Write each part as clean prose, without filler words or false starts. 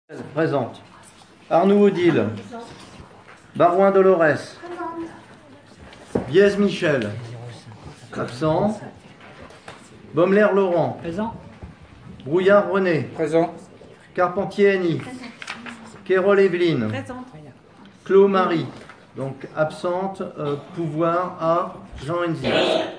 Présente. Arnoux Odile. Barouin Dolores. Biez Michel. Absent. Baumler Laurent. Présent. Brouillard René. Présent. Carpentier Annie. Quérol Evelyne. Présente. Clos Marie. Donc absente. Pouvoir à Jean Enzi.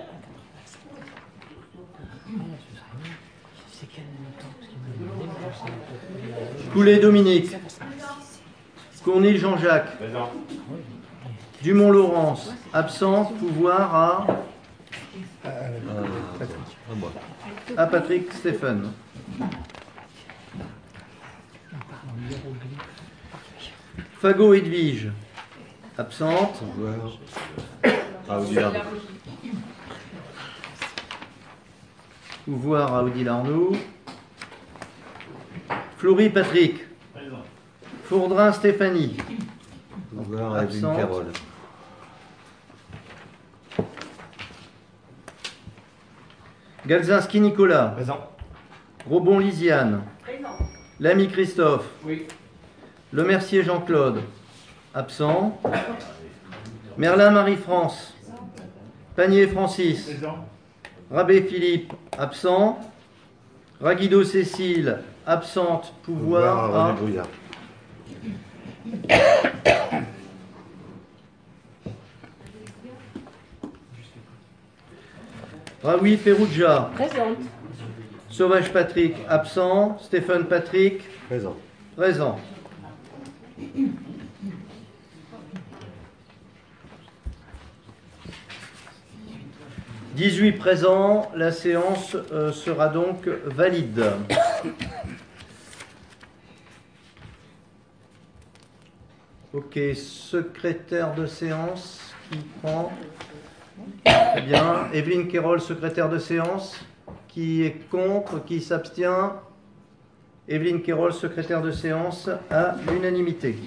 Coulet Dominique. Cournil Jean-Jacques. Dumont Laurence. Absent. Pouvoir à Patrick Stéphane. Fagot Edwige. Absente. Pouvoir à Odile Arnoux. Fleury Patrick. Fourdrin Stéphanie. Pouvoir à Evelyne Absente. Carole. Galzinski Nicolas. Présent. Grosbon Lisiane. Lamy Christophe. Oui. Lemercier Jean-Claude. Absent. Merlin Marie-France. Panier Francis. Présent. Rabé Philippe. Absent. Raguido Cécile. Absente. Pouvoir à à René Brouillard. Raoui Ferrugia. Présente. Sauvage Patrick. Absent. Stéphane Patrick. Présent. Présent. « 18 présents, la séance sera donc valide. Ok, secrétaire de séance, qui prend? Très bien. Evelyne Quérol, secrétaire de séance. Qui est contre? Qui s'abstient? Evelyne Quérol, secrétaire de séance, à l'unanimité.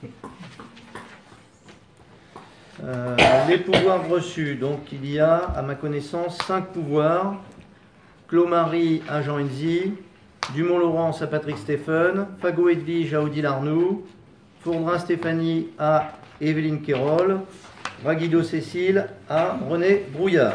Les pouvoirs reçus. Donc il y a, à ma connaissance, 5 pouvoirs. Clos-Marie à Jean Enzi, Dumont-Laurence à Patrick Stéphane, Fagot Edwige à Odile Arnoux, Fourdrin Stéphanie à Evelyne Quérol, Raguido Cécile à René Brouillard.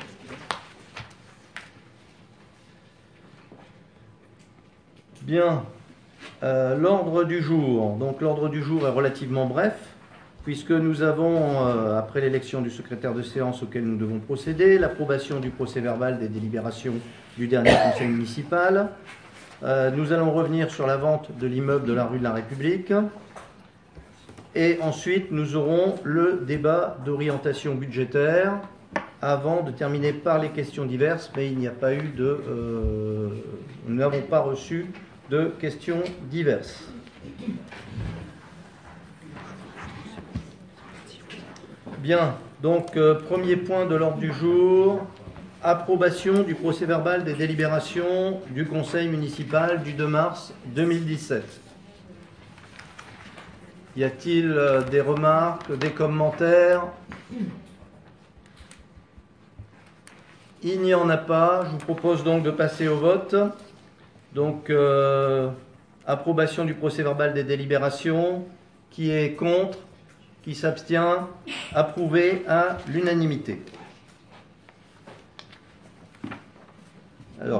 Bien, l'ordre du jour. Donc l'ordre du jour est relativement bref, puisque nous avons, après l'élection du secrétaire de séance auquel nous devons procéder, l'approbation du procès-verbal des délibérations du dernier conseil municipal. Nous allons revenir sur la vente de l'immeuble de la rue de la République. Et ensuite, nous aurons le débat d'orientation budgétaire avant de terminer par les questions diverses, mais il n'y a pas eu de... nous n'avons pas reçu de questions diverses. Bien, donc premier point de l'ordre du jour, approbation du procès-verbal des délibérations du conseil municipal du 2 mars 2017. Y a-t-il des remarques, des commentaires? Il n'y en a pas. Je vous propose donc de passer au vote. Donc, approbation du procès-verbal des délibérations. Qui est contre? Qui s'abstient? Approuvé à l'unanimité. Alors,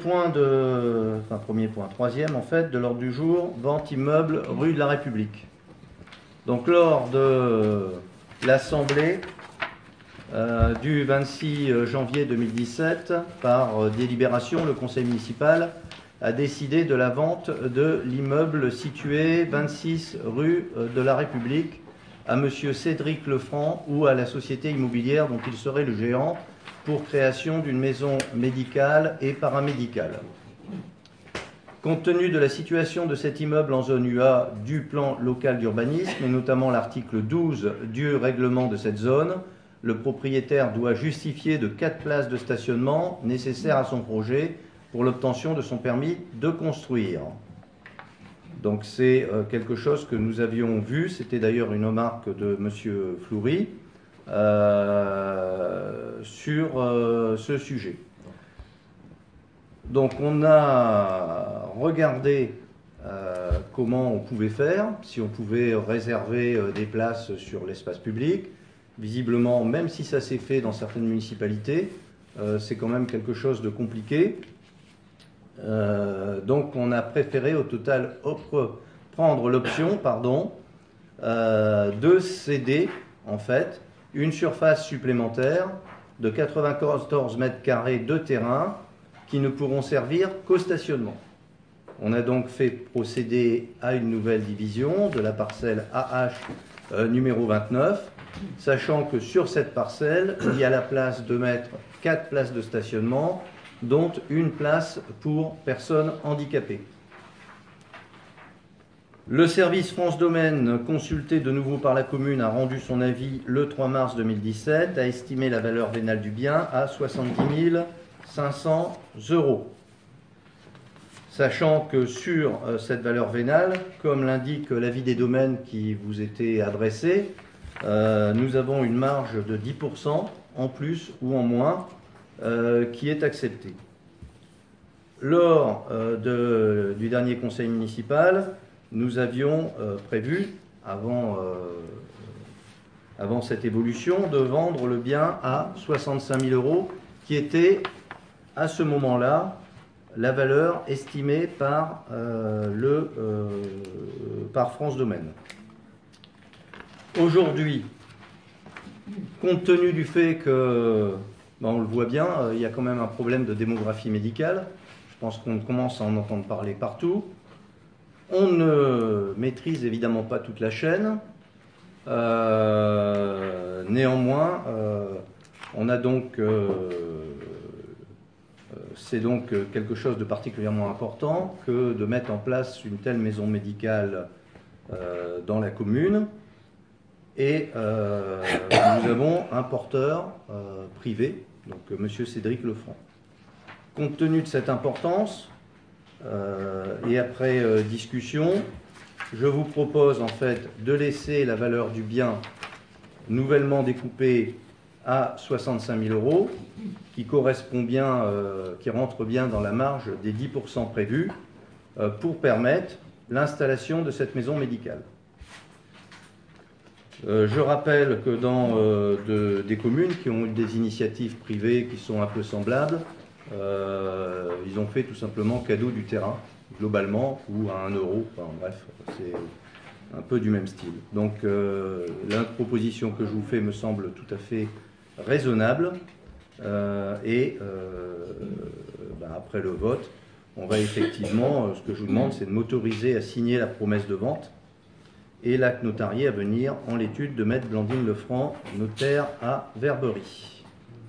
troisième en fait, de l'ordre du jour, vente immeuble rue de la République. Donc, lors de l'Assemblée du 26 janvier 2017, par délibération, le conseil municipal a décidé de la vente de l'immeuble situé 26 rue de la République à M. Cédric Lefranc ou à la société immobilière dont il serait le géant pour création d'une maison médicale et paramédicale. Compte tenu de la situation de cet immeuble en zone UA du plan local d'urbanisme et notamment l'article 12 du règlement de cette zone, le propriétaire doit justifier de 4 places de stationnement nécessaires à son projet pour l'obtention de son permis de construire. Donc c'est quelque chose que nous avions vu, c'était d'ailleurs une remarque de M. Fleury sur ce sujet. Donc on a regardé comment on pouvait faire, si on pouvait réserver des places sur l'espace public. Visiblement, même si ça s'est fait dans certaines municipalités, c'est quand même quelque chose de compliqué. Donc on a préféré au total prendre l'option de céder en fait une surface supplémentaire de 94 mètres carrés de terrain qui ne pourront servir qu'au stationnement. On a donc fait procéder à une nouvelle division de la parcelle AH numéro 29, sachant que sur cette parcelle, il y a la place de mettre 4 places de stationnement, dont une place pour personnes handicapées. Le service France Domaine, consulté de nouveau par la commune, a rendu son avis le 3 mars 2017, a estimé la valeur vénale du bien à 70 500 €. Sachant que sur cette valeur vénale, comme l'indique l'avis des domaines qui vous était adressé, nous avons une marge de 10% en plus ou en moins qui est acceptée. Lors du dernier conseil municipal, nous avions prévu, avant cette évolution, de vendre le bien à 65 000 €, qui était à ce moment-là la valeur estimée par France Domaine. Aujourd'hui, compte tenu du fait que, on le voit bien, il y a quand même un problème de démographie médicale, je pense qu'on commence à en entendre parler partout, on ne maîtrise évidemment pas toute la chaîne, néanmoins, on a donc... c'est donc quelque chose de particulièrement important que de mettre en place une telle maison médicale dans la commune. Et nous avons un porteur privé, donc M. Cédric Lefranc. Compte tenu de cette importance, et après discussion, je vous propose en fait de laisser la valeur du bien nouvellement découpée à 65 000 €, qui correspond bien, qui rentre bien dans la marge des 10% prévus, pour permettre l'installation de cette maison médicale. Je rappelle que dans des communes qui ont eu des initiatives privées qui sont un peu semblables, ils ont fait tout simplement cadeau du terrain, globalement, ou à 1 €. Enfin, bref, c'est un peu du même style. Donc la proposition que je vous fais me semble tout à fait raisonnable. Après le vote, on va effectivement, ce que je vous demande, c'est de m'autoriser à signer la promesse de vente et l'acte notarié à venir en l'étude de Maître Blandine Lefranc, notaire à Verberie.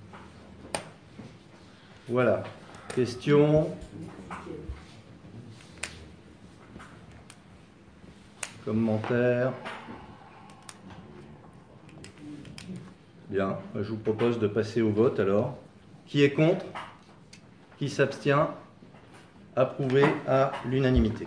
Voilà. Question. Commentaires. Bien, je vous propose de passer au vote alors. Qui est contre? Qui s'abstient? Approuvé à l'unanimité.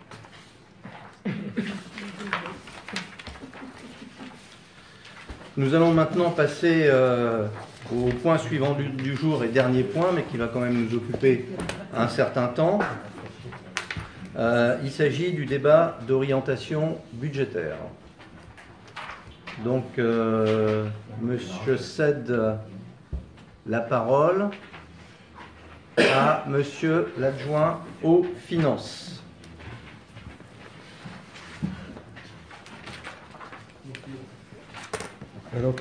Nous allons maintenant passer au point suivant du jour et dernier point, mais qui va quand même nous occuper un certain temps. Il s'agit du débat d'orientation budgétaire. Donc, je cède la parole à monsieur l'adjoint aux finances. Alors,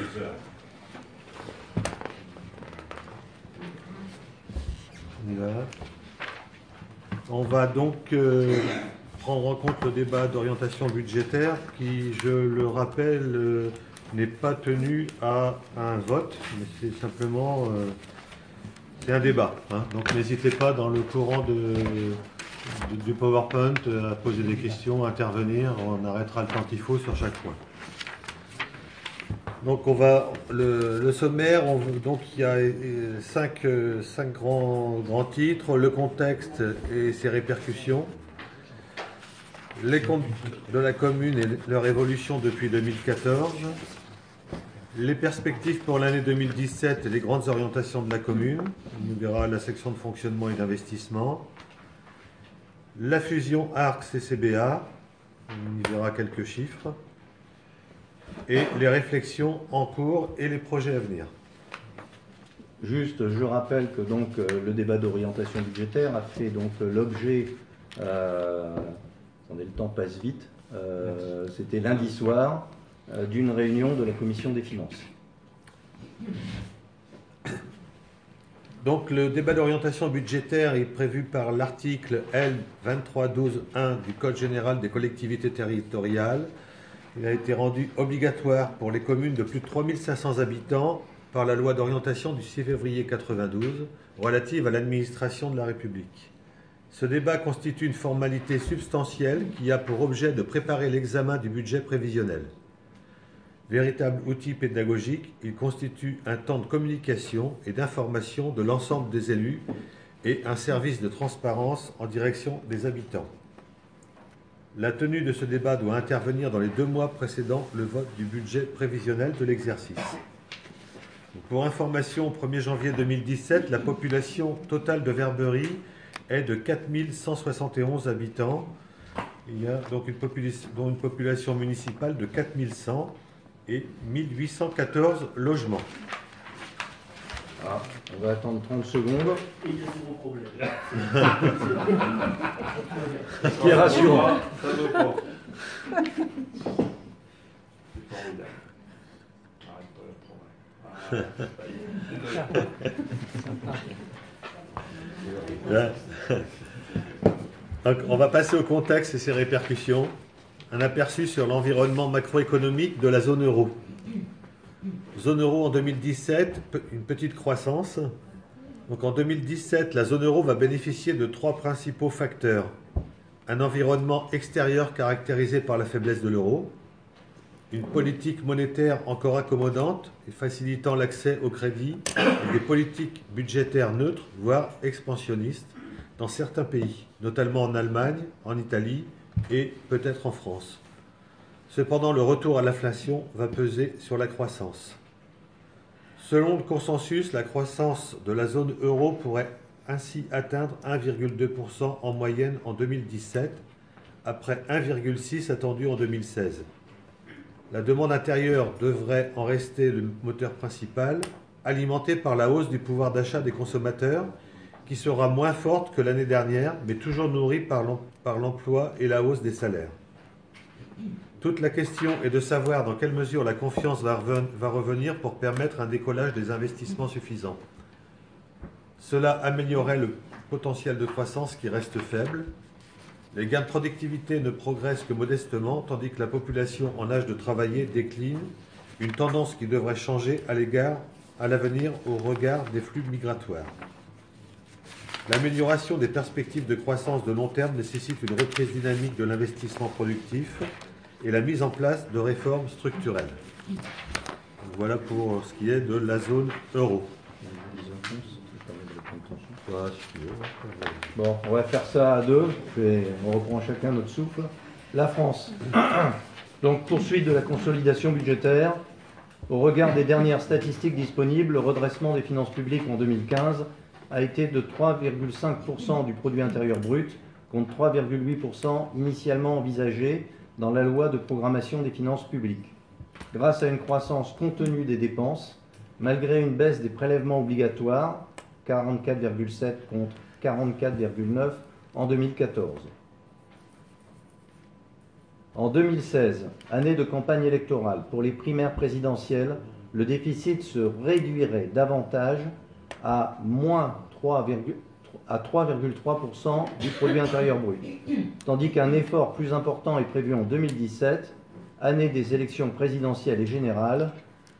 on va donc prendre en compte le débat d'orientation budgétaire qui, je le rappelle, n'est pas tenu à un vote, mais c'est simplement c'est un débat. Donc n'hésitez pas dans le courant du PowerPoint à poser des questions, à intervenir, on arrêtera le temps qu'il faut sur chaque point. Donc on va le sommaire, donc il y a cinq grands titres: le contexte et ses répercussions, les comptes de la commune et leur évolution depuis 2014, les perspectives pour l'année 2017 et les grandes orientations de la commune. On verra la section de fonctionnement et d'investissement. La fusion ARC-CCBA, on y verra quelques chiffres, et les réflexions en cours et les projets à venir. Juste, je rappelle que donc le débat d'orientation budgétaire a fait donc l'objet, attendez, le temps passe vite, c'était lundi soir, d'une réunion de la commission des finances. Donc le débat d'orientation budgétaire est prévu par l'article L 2312-1 du Code général des collectivités territoriales. Il a été rendu obligatoire pour les communes de plus de 3500 habitants par la loi d'orientation du 6 février 1992 relative à l'administration de la République. Ce débat constitue une formalité substantielle qui a pour objet de préparer l'examen du budget prévisionnel. Véritable outil pédagogique, il constitue un temps de communication et d'information de l'ensemble des élus et un service de transparence en direction des habitants. La tenue de ce débat doit intervenir dans les 2 mois précédant le vote du budget prévisionnel de l'exercice. Pour information, au 1er janvier 2017, la population totale de Verberie est de 4171 habitants. Il y a donc une population municipale de 4100 et 1814 logements. Ah, on va attendre 30 secondes. Il y a zéro problème. Ce qui est rassurant. Donc, on va passer au contexte et ses répercussions. Un aperçu sur l'environnement macroéconomique de la zone euro. Zone euro en 2017, une petite croissance. Donc en 2017, la zone euro va bénéficier de 3 principaux facteurs. Un environnement extérieur caractérisé par la faiblesse de l'euro, une politique monétaire encore accommodante et facilitant l'accès au crédit, et des politiques budgétaires neutres, voire expansionnistes, dans certains pays, notamment en Allemagne, en Italie et peut-être en France. Cependant, le retour à l'inflation va peser sur la croissance. Selon le consensus, la croissance de la zone euro pourrait ainsi atteindre 1,2% en moyenne en 2017, après 1,6% attendu en 2016. La demande intérieure devrait en rester le moteur principal, alimentée par la hausse du pouvoir d'achat des consommateurs, qui sera moins forte que l'année dernière, mais toujours nourrie par l'emploi et la hausse des salaires. Toute la question est de savoir dans quelle mesure la confiance va revenir pour permettre un décollage des investissements suffisants. Cela améliorerait le potentiel de croissance qui reste faible. Les gains de productivité ne progressent que modestement, tandis que la population en âge de travailler décline, une tendance qui devrait changer à l'avenir au regard des flux migratoires. L'amélioration des perspectives de croissance de long terme nécessite une reprise dynamique de l'investissement productif et la mise en place de réformes structurelles. Voilà pour ce qui est de la zone euro. Bon, on va faire ça à deux, on reprend chacun notre souffle. La France. Donc, poursuite de la consolidation budgétaire. Au regard des dernières statistiques disponibles, le redressement des finances publiques en 2015 a été de 3,5% du produit intérieur brut, contre 3,8% initialement envisagé dans la loi de programmation des finances publiques. Grâce à une croissance contenue des dépenses, malgré une baisse des prélèvements obligatoires, 44,7 contre 44,9 en 2014. En 2016, année de campagne électorale pour les primaires présidentielles, le déficit se réduirait davantage à moins 3,3% du produit intérieur brut, tandis qu'un effort plus important est prévu en 2017, année des élections présidentielles et générales.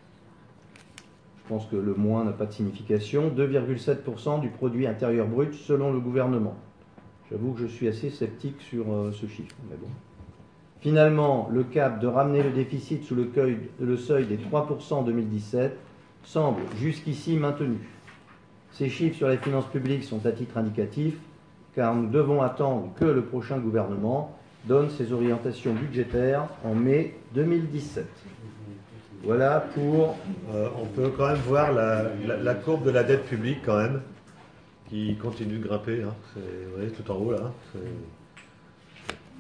Je pense que le moins n'a pas de signification, 2,7% du produit intérieur brut selon le gouvernement. J'avoue que je suis assez sceptique sur ce chiffre, mais bon. Finalement, le cap de ramener le déficit sous le seuil des 3% en 2017 semble jusqu'ici maintenu. Ces chiffres sur les finances publiques sont à titre indicatif, car nous devons attendre que le prochain gouvernement donne ses orientations budgétaires en mai 2017. Voilà pour... on peut quand même voir la courbe de la dette publique quand même, qui continue de grimper. Hein. Vous voyez, tout en haut là.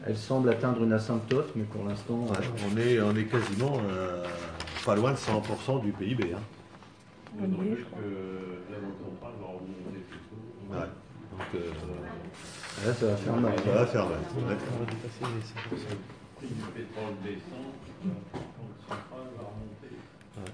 Elle semble atteindre une asymptote, mais pour l'instant... Ouais, on est quasiment pas loin de 100% du PIB. Hein. On y est, je crois. La Banque centrale va remonter plutôt. Ouais. Donc, là, ça va faire mal. ça va faire mal. Le prix du pétrole descend, la Banque centrale va remonter. Ouais.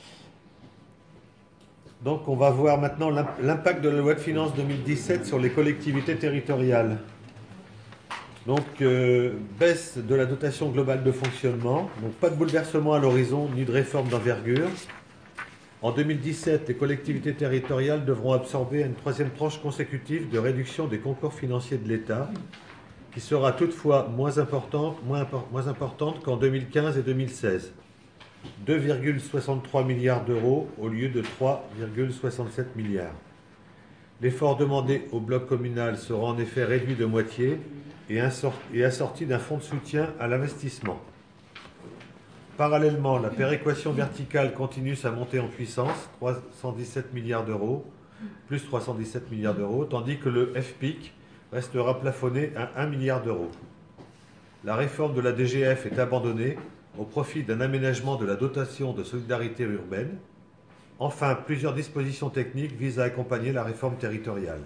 Donc on va voir maintenant l'impact de la loi de finances 2017 sur les collectivités territoriales. Donc baisse de la dotation globale de fonctionnement, donc pas de bouleversement à l'horizon ni de réforme d'envergure. En 2017, les collectivités territoriales devront absorber une troisième tranche consécutive de réduction des concours financiers de l'État, qui sera toutefois moins importante qu'en 2015 et 2016. 2,63 milliards d'euros au lieu de 3,67 milliards. L'effort demandé au bloc communal sera en effet réduit de moitié et assorti d'un fonds de soutien à l'investissement. Parallèlement, la péréquation verticale continue sa montée en puissance, 317 milliards d'euros, plus 317 milliards d'euros, tandis que le FPIC restera plafonné à 1 milliard d'euros. La réforme de la DGF est abandonnée au profit d'un aménagement de la dotation de solidarité urbaine. Enfin, plusieurs dispositions techniques visent à accompagner la réforme territoriale.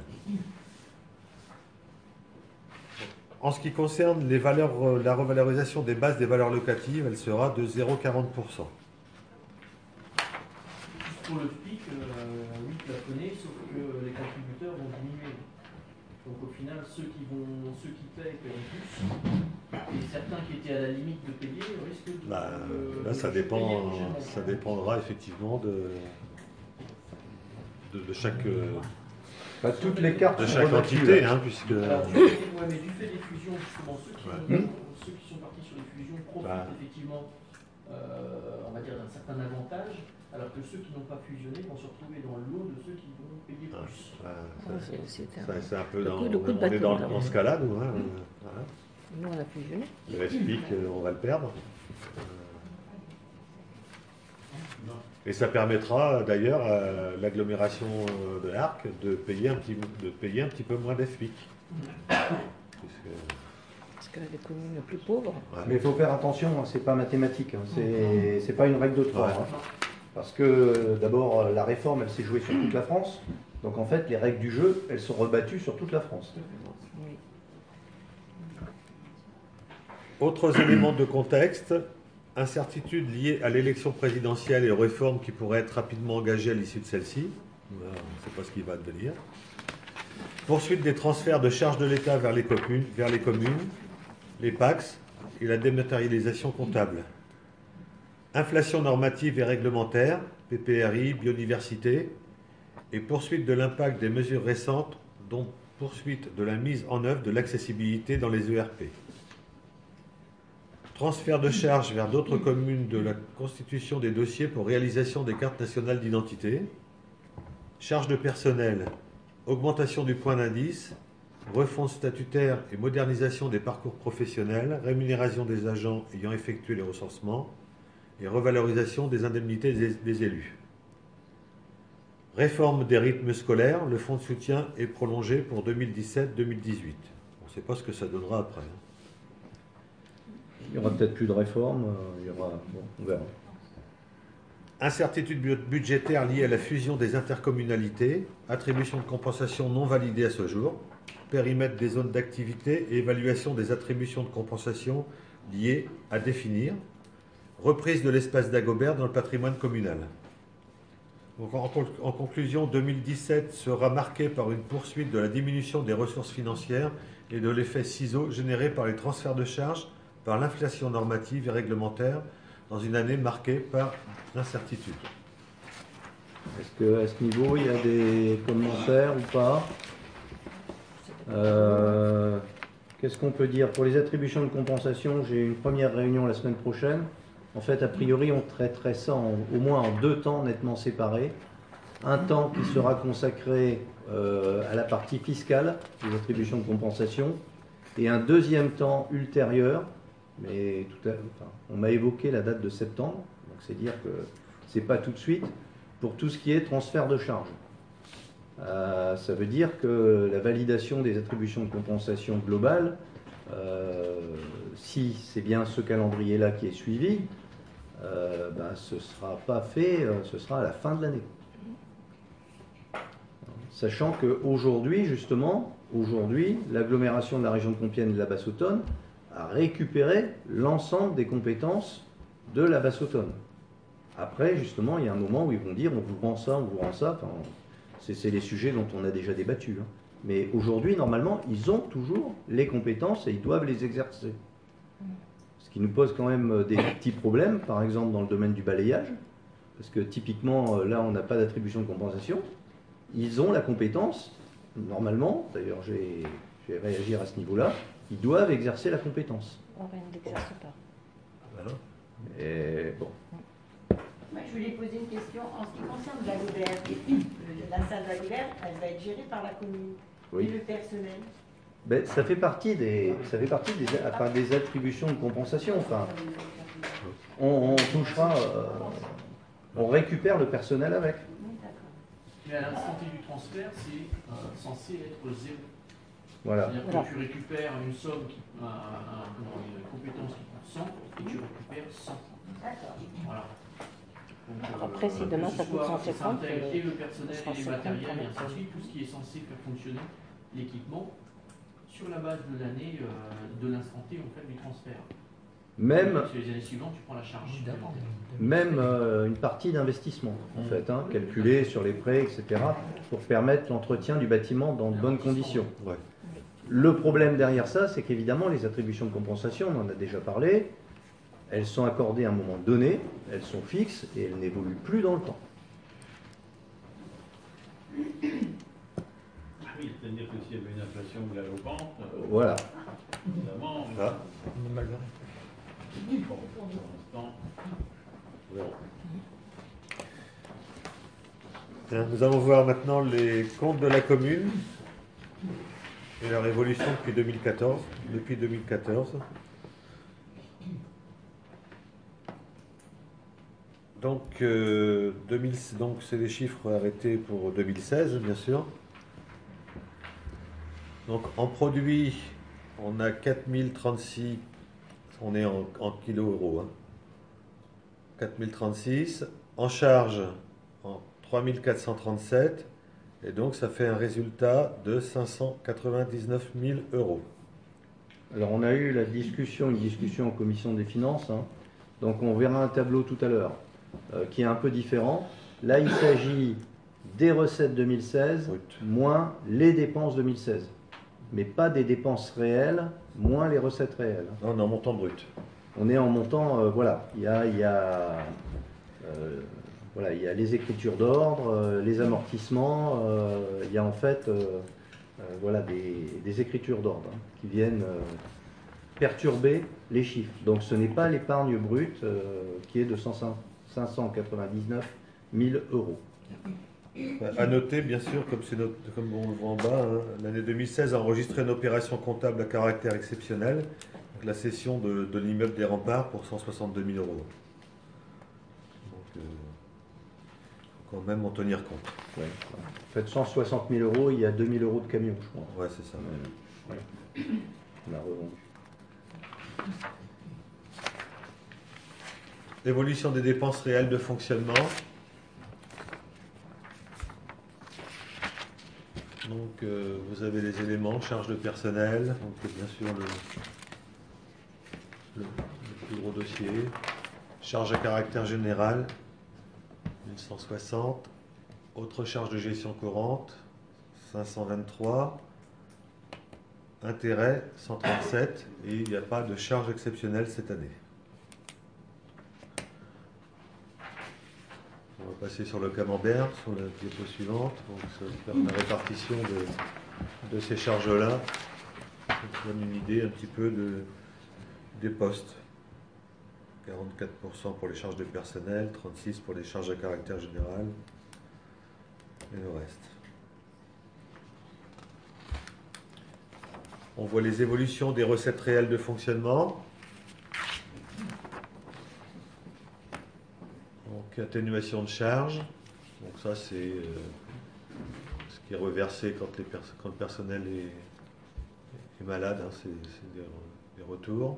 En ce qui concerne la revalorisation des bases des valeurs locatives, elle sera de 0,40%. Juste pour le FPIC, oui, plafonné, sauf que les contributeurs vont diminuer. Donc au final, ceux qui payent plus, et certains qui étaient à la limite de payer risquent de... Là, ça dépendra effectivement de chaque... toutes les cartes de sont chaque rebattues, entité, là. hein, puisque... Alors, mais du fait des fusions, justement, ceux qui sont partis sur les fusions profitent effectivement, on va dire, d'un certain avantage, alors que ceux qui n'ont pas fusionné vont se retrouver dans le lot de ceux qui vont payer plus. C'est un peu on est dans ce cas-là, nous. Hein, voilà. Nous, on a fusionné. Le FPIC, on va le perdre. Et ça permettra d'ailleurs à l'agglomération de l'Arc de payer un petit peu moins d'FPIC. Parce que les communes les plus pauvres... Ouais. Mais il faut faire attention, hein, c'est pas mathématique, hein, c'est pas une règle de 3. Hein, parce que d'abord, la réforme, elle s'est jouée sur toute la France. Donc en fait, les règles du jeu, elles sont rebattues sur toute la France. Oui. Autres éléments de contexte, incertitude liée à l'élection présidentielle et aux réformes qui pourraient être rapidement engagées à l'issue de celle-ci. On ne sait pas ce qui va advenir. Poursuite des transferts de charges de l'État vers les communes, les PACS et la dématérialisation comptable. Inflation normative et réglementaire, PPRI, biodiversité, et poursuite de l'impact des mesures récentes, dont poursuite de la mise en œuvre de l'accessibilité dans les ERP. Transfert de charges vers d'autres communes de la constitution des dossiers pour réalisation des cartes nationales d'identité. Charges de personnel, augmentation du point d'indice, refonte statutaire et modernisation des parcours professionnels, rémunération des agents ayant effectué les recensements et revalorisation des indemnités des élus. Réforme des rythmes scolaires, le fonds de soutien est prolongé pour 2017-2018. On ne sait pas ce que ça donnera après. Il n'y aura peut-être plus de réforme, on verra. Incertitude budgétaire liée à la fusion des intercommunalités, attribution de compensation non validée à ce jour, périmètre des zones d'activité et évaluation des attributions de compensation liées à définir, reprise de l'espace d'Agobert dans le patrimoine communal. Donc en conclusion, 2017 sera marqué par une poursuite de la diminution des ressources financières et de l'effet ciseau généré par les transferts de charges, par l'inflation normative et réglementaire, dans une année marquée par l'incertitude. Est-ce qu'à ce niveau, il y a des commentaires ou pas? Qu'est-ce qu'on peut dire? Pour les attributions de compensation, j'ai une première réunion la semaine prochaine. En fait, a priori, on traiterait ça au moins en 2 temps nettement séparés. Un temps qui sera consacré à la partie fiscale des attributions de compensation et un deuxième temps ultérieur. Mais on m'a évoqué la date de septembre, donc c'est dire que ce n'est pas tout de suite, pour tout ce qui est transfert de charges. Ça veut dire que la validation des attributions de compensation globale si c'est bien ce calendrier-là qui est suivi, ce ne sera pas fait, ce sera à la fin de l'année. Sachant qu'aujourd'hui, justement, l'agglomération de la région de Compiègne et de la Basse-Autonne a récupéré l'ensemble des compétences de la Basse-Autonne. Après, justement, il y a un moment où ils vont dire on vous rend ça, on vous rend ça. Enfin, c'est les sujets dont on a déjà débattu. Hein. Mais aujourd'hui, normalement, ils ont toujours les compétences et ils doivent les exercer. Ce qui nous pose quand même des petits problèmes, par exemple dans le domaine du balayage, parce que typiquement, là, on n'a pas d'attribution de compensation. Ils ont la compétence, normalement, d'ailleurs, je vais réagir à ce niveau-là, ils doivent exercer la compétence. Rennes n'exerce pas. Voilà. Et bon. Moi, je voulais poser une question en ce qui concerne la Goubert. La salle de la Goubert, elle va être gérée par la commune. Oui. Et le personnel. Ben, ça fait partie des attributions de compensation. Enfin, on touchera, on récupère le personnel avec. Oui, d'accord. Mais à l'instant T du transfert, c'est censé être zéro. Voilà. C'est-à-dire que tu récupères une somme, une compétence qui coûte 100 et tu récupères 100. D'accord. Voilà. Donc, Après, si demain que ce ça coûte soit, 150, ça intègre et le personnel ce sera et les 50 matériels, et pour ainsi de suite, tout ce qui est censé faire fonctionner l'équipement sur la base de l'année, de l'instant T en fait, du transfert. Même, Sur les années suivantes, tu prends la charge. même une partie d'investissement, en fait, hein, calculée sur les prêts, etc., pour permettre l'entretien du bâtiment dans de bonnes conditions. Ouais. Le problème derrière ça, c'est qu'évidemment, les attributions de compensation, on en a déjà parlé, elles sont accordées à un moment donné, elles sont fixes et elles n'évoluent plus dans le temps. Ah oui, c'est-à-dire que s'il y avait une inflation galopante, Voilà. évidemment, Ah. pour l'instant, Bien, nous allons voir maintenant les comptes de la commune et leur évolution depuis 2014. Donc, c'est les chiffres arrêtés pour 2016, bien sûr. Donc, en produit, on a 4036, on est en kilos euros, hein. 4036. En charge, en 3437. Et donc, ça fait un résultat de 599 000 euros. Alors, on a eu une discussion en commission des finances, hein. Donc on verra un tableau tout à l'heure qui est un peu différent. Là, il s'agit des recettes 2016 moins les dépenses 2016, mais pas des dépenses réelles moins les recettes réelles. Non, on est en montant brut. On est en montant, voilà, il y a les écritures d'ordre, les amortissements, il y a en fait des écritures d'ordre hein, qui viennent perturber les chiffres. Donc ce n'est pas l'épargne brute qui est de 599 000 euros. À noter, bien sûr, comme on le voit en bas, hein, l'année 2016 a enregistré une opération comptable à caractère exceptionnel, donc la cession de l'immeuble des Remparts pour 162 000 euros. Donc, il faut quand même en tenir compte. Ouais. En fait, 160 000 euros, il y a 2 000 euros de camion, je crois. Ouais, c'est ça. Voilà. On a revendu. L'évolution des dépenses réelles de fonctionnement. Donc, vous avez les éléments, charges de personnel, donc bien sûr le plus gros dossier, charges à caractère général, 1160, autres charges de gestion courante, 523, intérêt, 137, et il n'y a pas de charge exceptionnelle cette année. On va passer sur le camembert, sur la diapo suivante. Donc, ça va faire la répartition de ces charges-là. Ça donne une idée un petit peu des postes. 44% pour les charges de personnel, 36% pour les charges à caractère général, et le reste. On voit les évolutions des recettes réelles de fonctionnement. Donc, atténuation de charges. Donc ça, c'est ce qui est reversé quand le personnel est est malade, hein, c'est des retours.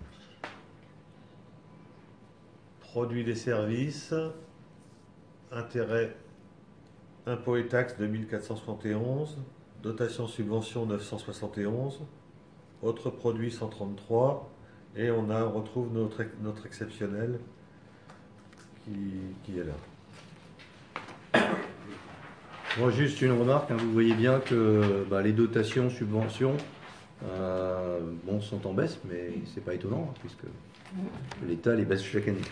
Produits des services, intérêts, impôts et taxes 2471, dotation subvention 971, autres produits 133, et on retrouve notre exceptionnel qui est là. Moi, juste une remarque, hein, vous voyez bien que les dotations, subventions sont en baisse, mais c'est pas étonnant, hein, puisque l'État les baisse chaque année.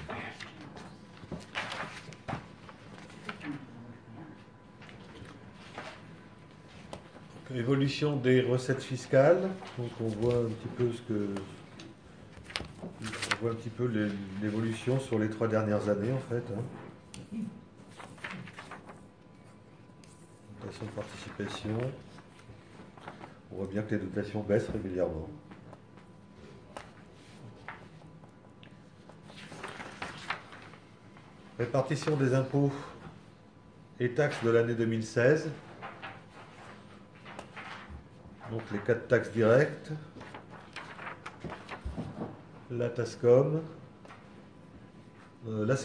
Évolution des recettes fiscales, donc on voit un petit peu l'évolution sur les 3 dernières années en fait. Hein. Dotation de participation. On voit bien que les dotations baissent régulièrement. Répartition des impôts et taxes de l'année 2016. Donc les 4 taxes directes, la TASCOM, le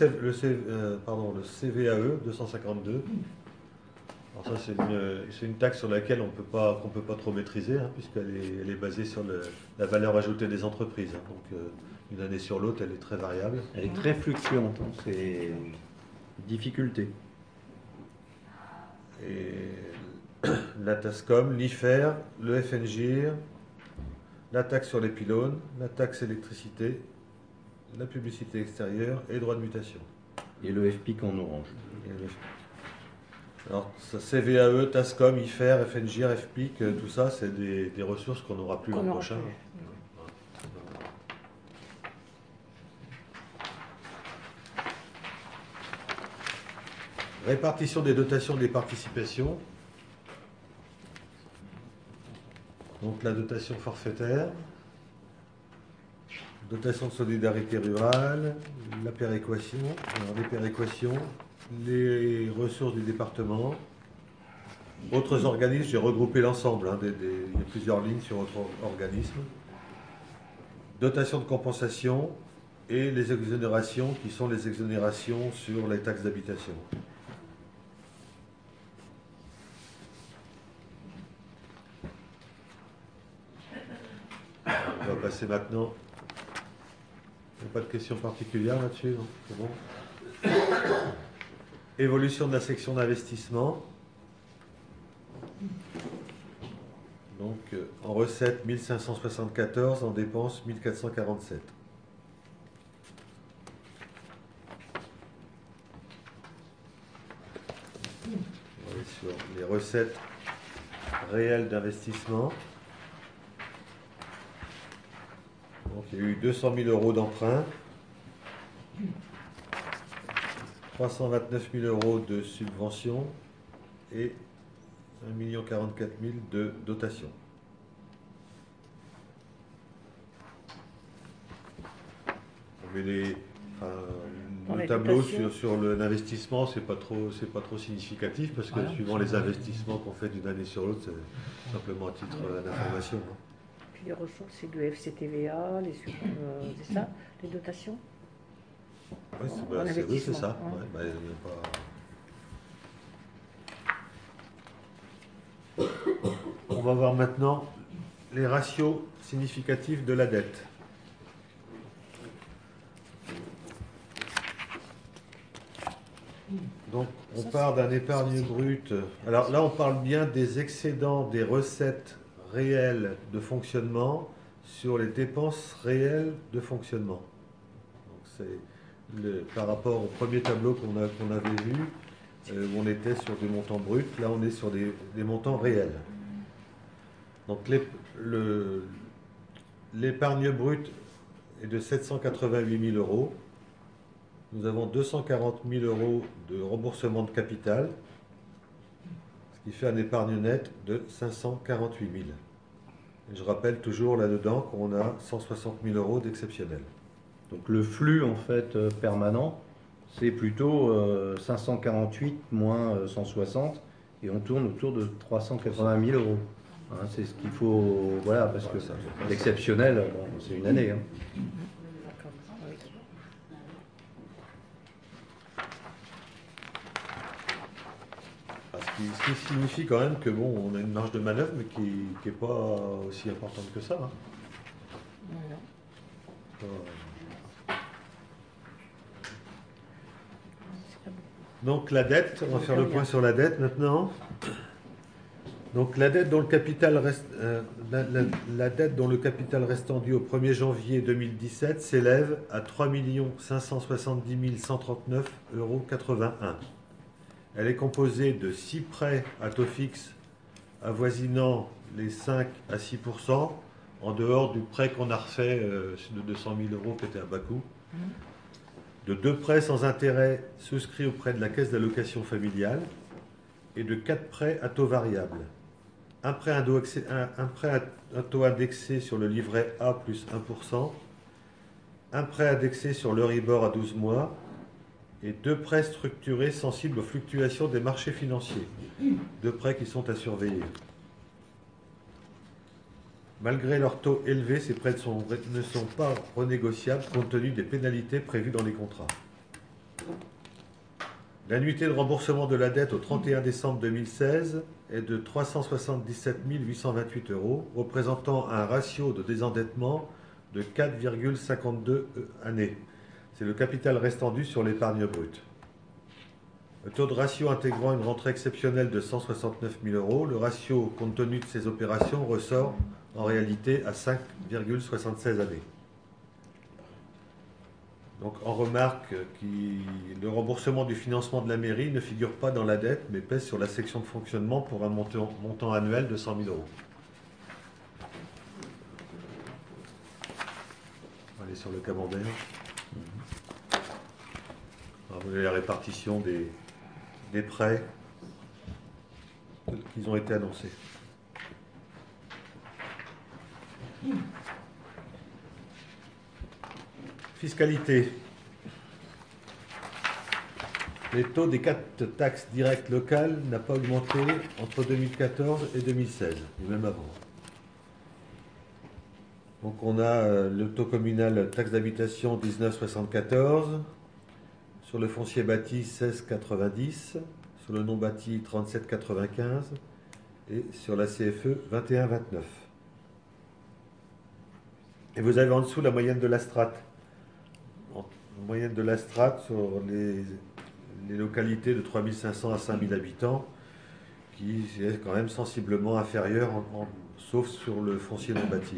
CVAE 252. Alors ça c'est une taxe sur laquelle qu'on peut pas trop maîtriser, hein, puisqu'elle est basée sur la valeur ajoutée des entreprises. Hein. Donc une année sur l'autre, elle est très variable. Elle est très fluctuante, hein, c'est une difficulté. Et la TASCOM, l'IFER, le FNGIR, la taxe sur les pylônes, la taxe électricité, la publicité extérieure et droit de mutation. Et le FPIC en orange. Alors, CVAE, TASCOM, IFER, FNGIR, FPIC, tout ça, c'est des ressources qu'on n'aura plus l'an prochain. Répartition des dotations des participations. Donc la dotation forfaitaire, dotation de solidarité rurale, la péréquation, les péréquations, les ressources du département, autres organismes, j'ai regroupé l'ensemble, hein, il y a plusieurs lignes sur autres organismes, dotation de compensation et les exonérations qui sont les exonérations sur les taxes d'habitation. On va passer maintenant. Il n'y a pas de questions particulières là-dessus, non? C'est bon. Évolution de la section d'investissement. Donc en recettes 1574, en dépenses 1447. On va aller sur les recettes réelles d'investissement. Donc il y a eu 200 000 euros d'emprunt, 329 000 euros de subvention et 1 044 000 de dotation. Le tableau sur l'investissement, c'est pas trop significatif parce que suivant les investissements qu'on fait d'une année sur l'autre, c'est simplement à titre d'information. Hein. Puis les ressources, c'est du FCTVA, c'est ça, les dotations? Oui, c'est ça. Ouais. On va voir maintenant les ratios significatifs de la dette. Donc, on part d'un épargne brute. Alors là, on parle bien des excédents des recettes réelles de fonctionnement sur les dépenses réelles de fonctionnement. Donc, c'est par rapport au premier tableau qu'on avait vu, où on était sur des montants bruts. Là, on est sur des montants réels. Donc, l'épargne brute est de 788 000 euros. Nous avons 240 000 euros de remboursement de capital, ce qui fait un épargne net de 548 000. Et je rappelle toujours là-dedans qu'on a 160 000 euros d'exceptionnel. Donc le flux en fait permanent, c'est plutôt 548 moins 160, et on tourne autour de 380 000 euros. Hein, c'est ce qu'il faut, voilà, parce que l'exceptionnel, bon, c'est une année. Hein. D'accord, oui. Ce qui signifie quand même que bon, on a une marge de manœuvre, mais qui n'est pas aussi importante que ça. Hein. Voilà. Donc la dette, on va faire le point sur la dette maintenant. Donc la dette dont le capital reste, la dette dont le capital restant dû au 1er janvier 2017 s'élève à 3 570 139,81 €. Elle est composée de 6 prêts à taux fixe avoisinant les 5 à 6%, en dehors du prêt qu'on a refait de 200 000 € qui était à bas coût, de 2 prêts sans intérêt souscrits auprès de la caisse d'allocation familiale et de 4 prêts à taux variable. Un prêt à taux indexé sur le livret A plus 1%, un prêt indexé sur l'Euribor à 12 mois et 2 prêts structurés sensibles aux fluctuations des marchés financiers. 2 prêts qui sont à surveiller. Malgré leur taux élevé, ces prêts ne sont pas renégociables compte tenu des pénalités prévues dans les contrats. L'annuité de remboursement de la dette au 31 décembre 2016 est de 377 828 €, représentant un ratio de désendettement de 4,52 années. C'est le capital restant dû sur l'épargne brute. Le taux de ratio intégrant une rentrée exceptionnelle de 169 000 €, le ratio, compte tenu de ces opérations, ressort en réalité à 5,76 années. Donc on remarque que le remboursement du financement de la mairie ne figure pas dans la dette, mais pèse sur la section de fonctionnement pour un montant annuel de 100 000 €. On va aller sur le camembert. Alors, vous avez la répartition des prêts qui ont été annoncés. Fiscalité. Les taux des 4 taxes directes locales n'ont pas augmenté entre 2014 et 2016, et même avant. Donc on a le taux communal taxe d'habitation 19,74, sur le foncier bâti 16,90, sur le non bâti 37,95 et sur la CFE 21,29. Et vous avez en dessous la moyenne de la strate. La moyenne de la strate sur les localités de 3500 à 5000 habitants, qui est quand même sensiblement inférieure, sauf sur le foncier non bâti.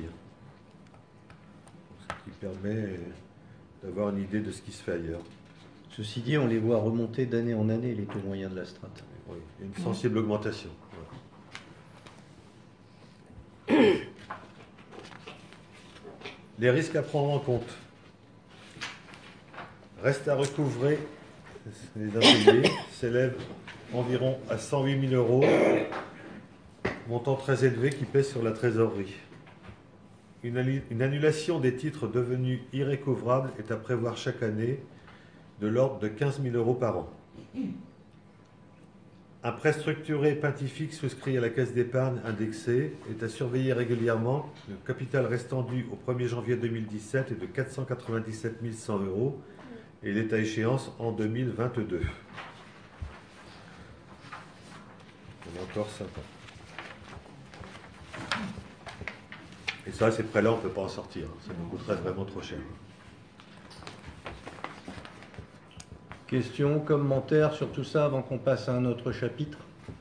Ce qui permet d'avoir une idée de ce qui se fait ailleurs. Ceci dit, on les voit remonter d'année en année, les taux moyens de la strate. Oui, il y a une sensible augmentation. Les risques à prendre en compte. Reste à recouvrer, les impayés s'élèvent environ à 108 000 €, montant très élevé qui pèse sur la trésorerie. Une annulation des titres devenus irrécouvrables est à prévoir chaque année, de l'ordre de 15 000 € par an. Un prêt structuré Pintifixe souscrit à la caisse d'épargne indexée est à surveiller régulièrement. Le capital restant dû au 1er janvier 2017 est de 497 100 € et il est à échéance en 2022. On a encore 5 ans. Et ça, ces prêts-là, on ne peut pas en sortir. Ça nous coûterait vraiment trop cher. Questions, commentaires sur tout ça avant qu'on passe à un autre chapitre?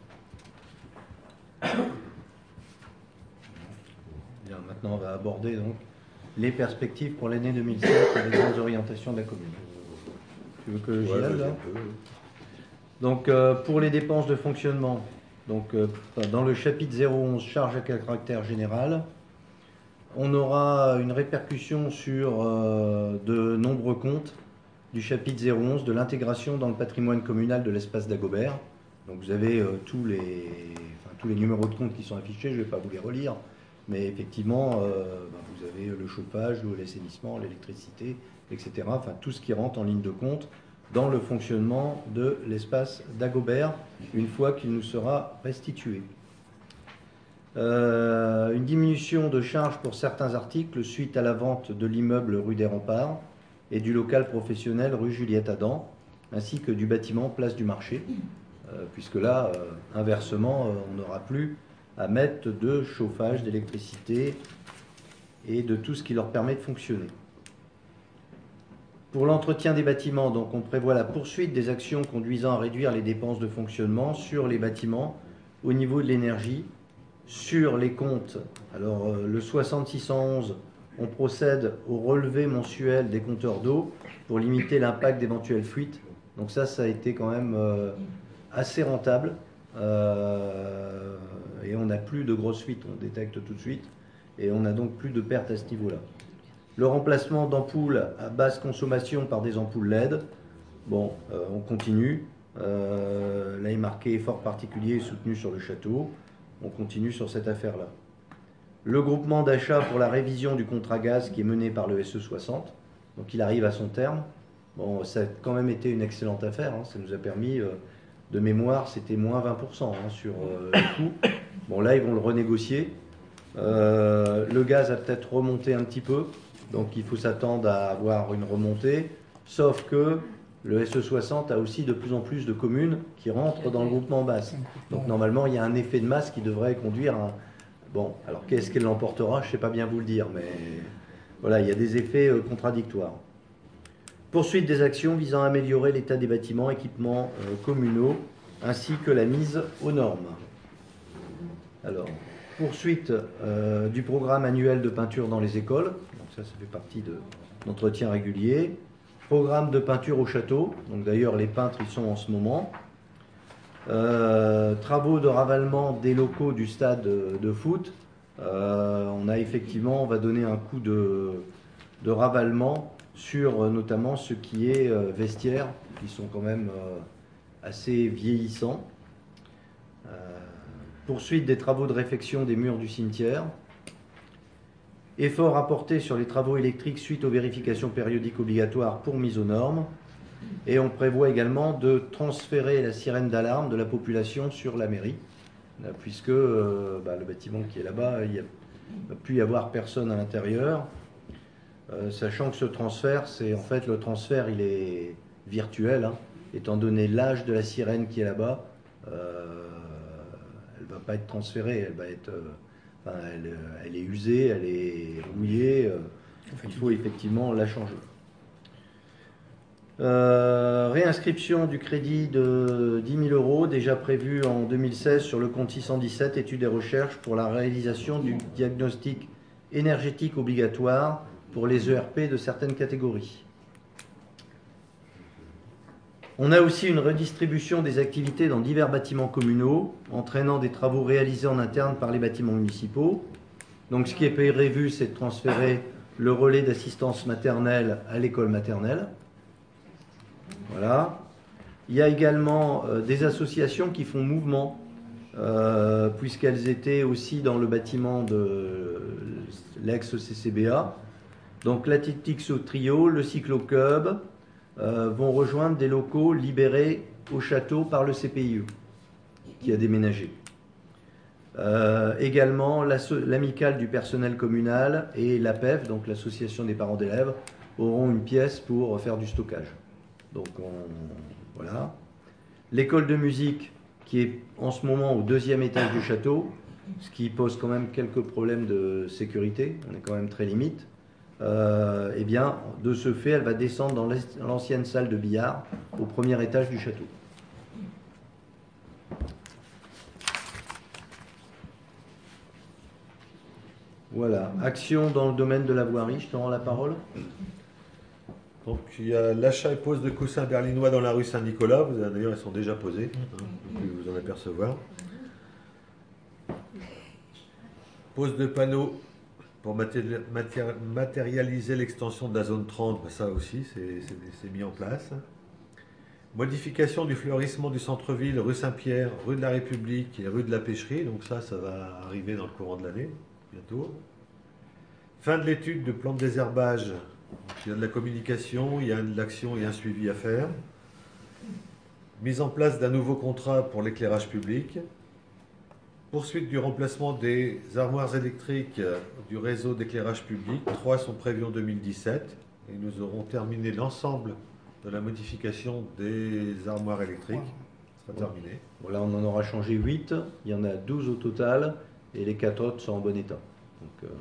Bien, maintenant, on va aborder donc les perspectives pour l'année 2007 et les grandes orientations de la commune. Tu veux que j'y aille là? Donc, pour les dépenses de fonctionnement, donc, dans le chapitre 011, charges à caractère général, on aura une répercussion sur de nombreux comptes du chapitre 011 de l'intégration dans le patrimoine communal de l'espace d'Agobert. Donc vous avez tous les numéros de compte qui sont affichés, je ne vais pas vous les relire, mais effectivement, vous avez le chauffage, l'eau et l'assainissement, l'électricité, etc. Enfin, tout ce qui rentre en ligne de compte dans le fonctionnement de l'espace d'Agobert, une fois qu'il nous sera restitué. Une diminution de charges pour certains articles suite à la vente de l'immeuble rue des Remparts et du local professionnel rue Juliette Adam, ainsi que du bâtiment place du marché, puisque là, inversement, on n'aura plus à mettre de chauffage, d'électricité et de tout ce qui leur permet de fonctionner. Pour l'entretien des bâtiments, donc, on prévoit la poursuite des actions conduisant à réduire les dépenses de fonctionnement sur les bâtiments au niveau de l'énergie, sur les comptes. Alors, le 6611, on procède au relevé mensuel des compteurs d'eau pour limiter l'impact d'éventuelles fuites. Donc ça a été quand même assez rentable. Et on n'a plus de grosses fuites, on détecte tout de suite. Et on n'a donc plus de pertes à ce niveau-là. Le remplacement d'ampoules à basse consommation par des ampoules LED. Bon, on continue. Là, il est marqué effort particulier soutenu sur le château. On continue sur cette affaire-là. Le groupement d'achat pour la révision du contrat gaz qui est mené par le SE60. Donc il arrive à son terme. Bon, ça a quand même été une excellente affaire. Ça nous a permis, de mémoire, c'était moins 20% sur le coût. Bon, là, ils vont le renégocier. Le gaz a peut-être remonté un petit peu. Donc il faut s'attendre à avoir une remontée. Sauf que le SE60 a aussi de plus en plus de communes qui rentrent dans le groupement basse. Donc normalement, il y a un effet de masse qui devrait conduire à... Bon, alors qu'est-ce qu'elle l'emportera? Je ne sais pas bien vous le dire, mais voilà, il y a des effets contradictoires. Poursuite des actions visant à améliorer l'état des bâtiments, équipements communaux, ainsi que la mise aux normes. Alors, poursuite du programme annuel de peinture dans les écoles. Donc ça fait partie d'entretien régulier. Programme de peinture au château. Donc d'ailleurs, les peintres y sont en ce moment. Travaux de ravalement des locaux du stade de foot. On va donner un coup de ravalement sur notamment ce qui est vestiaire, qui sont quand même assez vieillissants. Poursuite des travaux de réfection des murs du cimetière. Effort apporté sur les travaux électriques suite aux vérifications périodiques obligatoires pour mise aux normes. Et on prévoit également de transférer la sirène d'alarme de la population sur la mairie, puisque le bâtiment qui est là-bas, il ne va plus y avoir personne à l'intérieur. Sachant que ce transfert, le transfert il est virtuel, étant donné l'âge de la sirène qui est là-bas, elle ne va pas être transférée, elle va être, elle est usée, elle est rouillée, il faut effectivement la changer. Réinscription du crédit de 10 000 € déjà prévu en 2016 sur le compte 617 études et recherches pour la réalisation du diagnostic énergétique obligatoire pour les ERP de certaines catégories. On a aussi une redistribution des activités dans divers bâtiments communaux, entraînant des travaux réalisés en interne par les bâtiments municipaux. Donc ce qui est prévu, c'est de transférer le relais d'assistance maternelle à l'école maternelle. Voilà. Il y a également des associations qui font mouvement, puisqu'elles étaient aussi dans le bâtiment de l'ex-CCBA. Donc l'Athletics Trio, le Cyclo-Club vont rejoindre des locaux libérés au château par le CPIE, qui a déménagé. Également l'amicale du personnel communal et l'APEF, donc l'association des parents d'élèves, auront une pièce pour faire du stockage. Donc voilà. L'école de musique qui est en ce moment au 2e étage du château, ce qui pose quand même quelques problèmes de sécurité, on est quand même très limite. Eh bien, de ce fait, elle va descendre dans l'ancienne salle de billard au 1er étage du château. Voilà. Action dans le domaine de la voirie, je te rends la parole. Donc il y a l'achat et pose de coussins berlinois dans la rue Saint-Nicolas. D'ailleurs, ils sont déjà posés, vous pouvez vous en apercevoir. Pose de panneaux pour matérialiser l'extension de la zone 30, ça aussi, c'est mis en place. Modification du fleurissement du centre-ville, rue Saint-Pierre, rue de la République et rue de la Pêcherie. Donc ça va arriver dans le courant de l'année, bientôt. Fin de l'étude de plan de désherbage. Il y a de la communication, il y a de l'action et un suivi à faire. Mise en place d'un nouveau contrat pour l'éclairage public. Poursuite du remplacement des armoires électriques du réseau d'éclairage public. 3 sont prévus en 2017 et nous aurons terminé l'ensemble de la modification des armoires électriques. Ce sera terminé. Voilà, on en aura changé 8, il y en a 12 au total, et les 4 autres sont en bon état. Donc,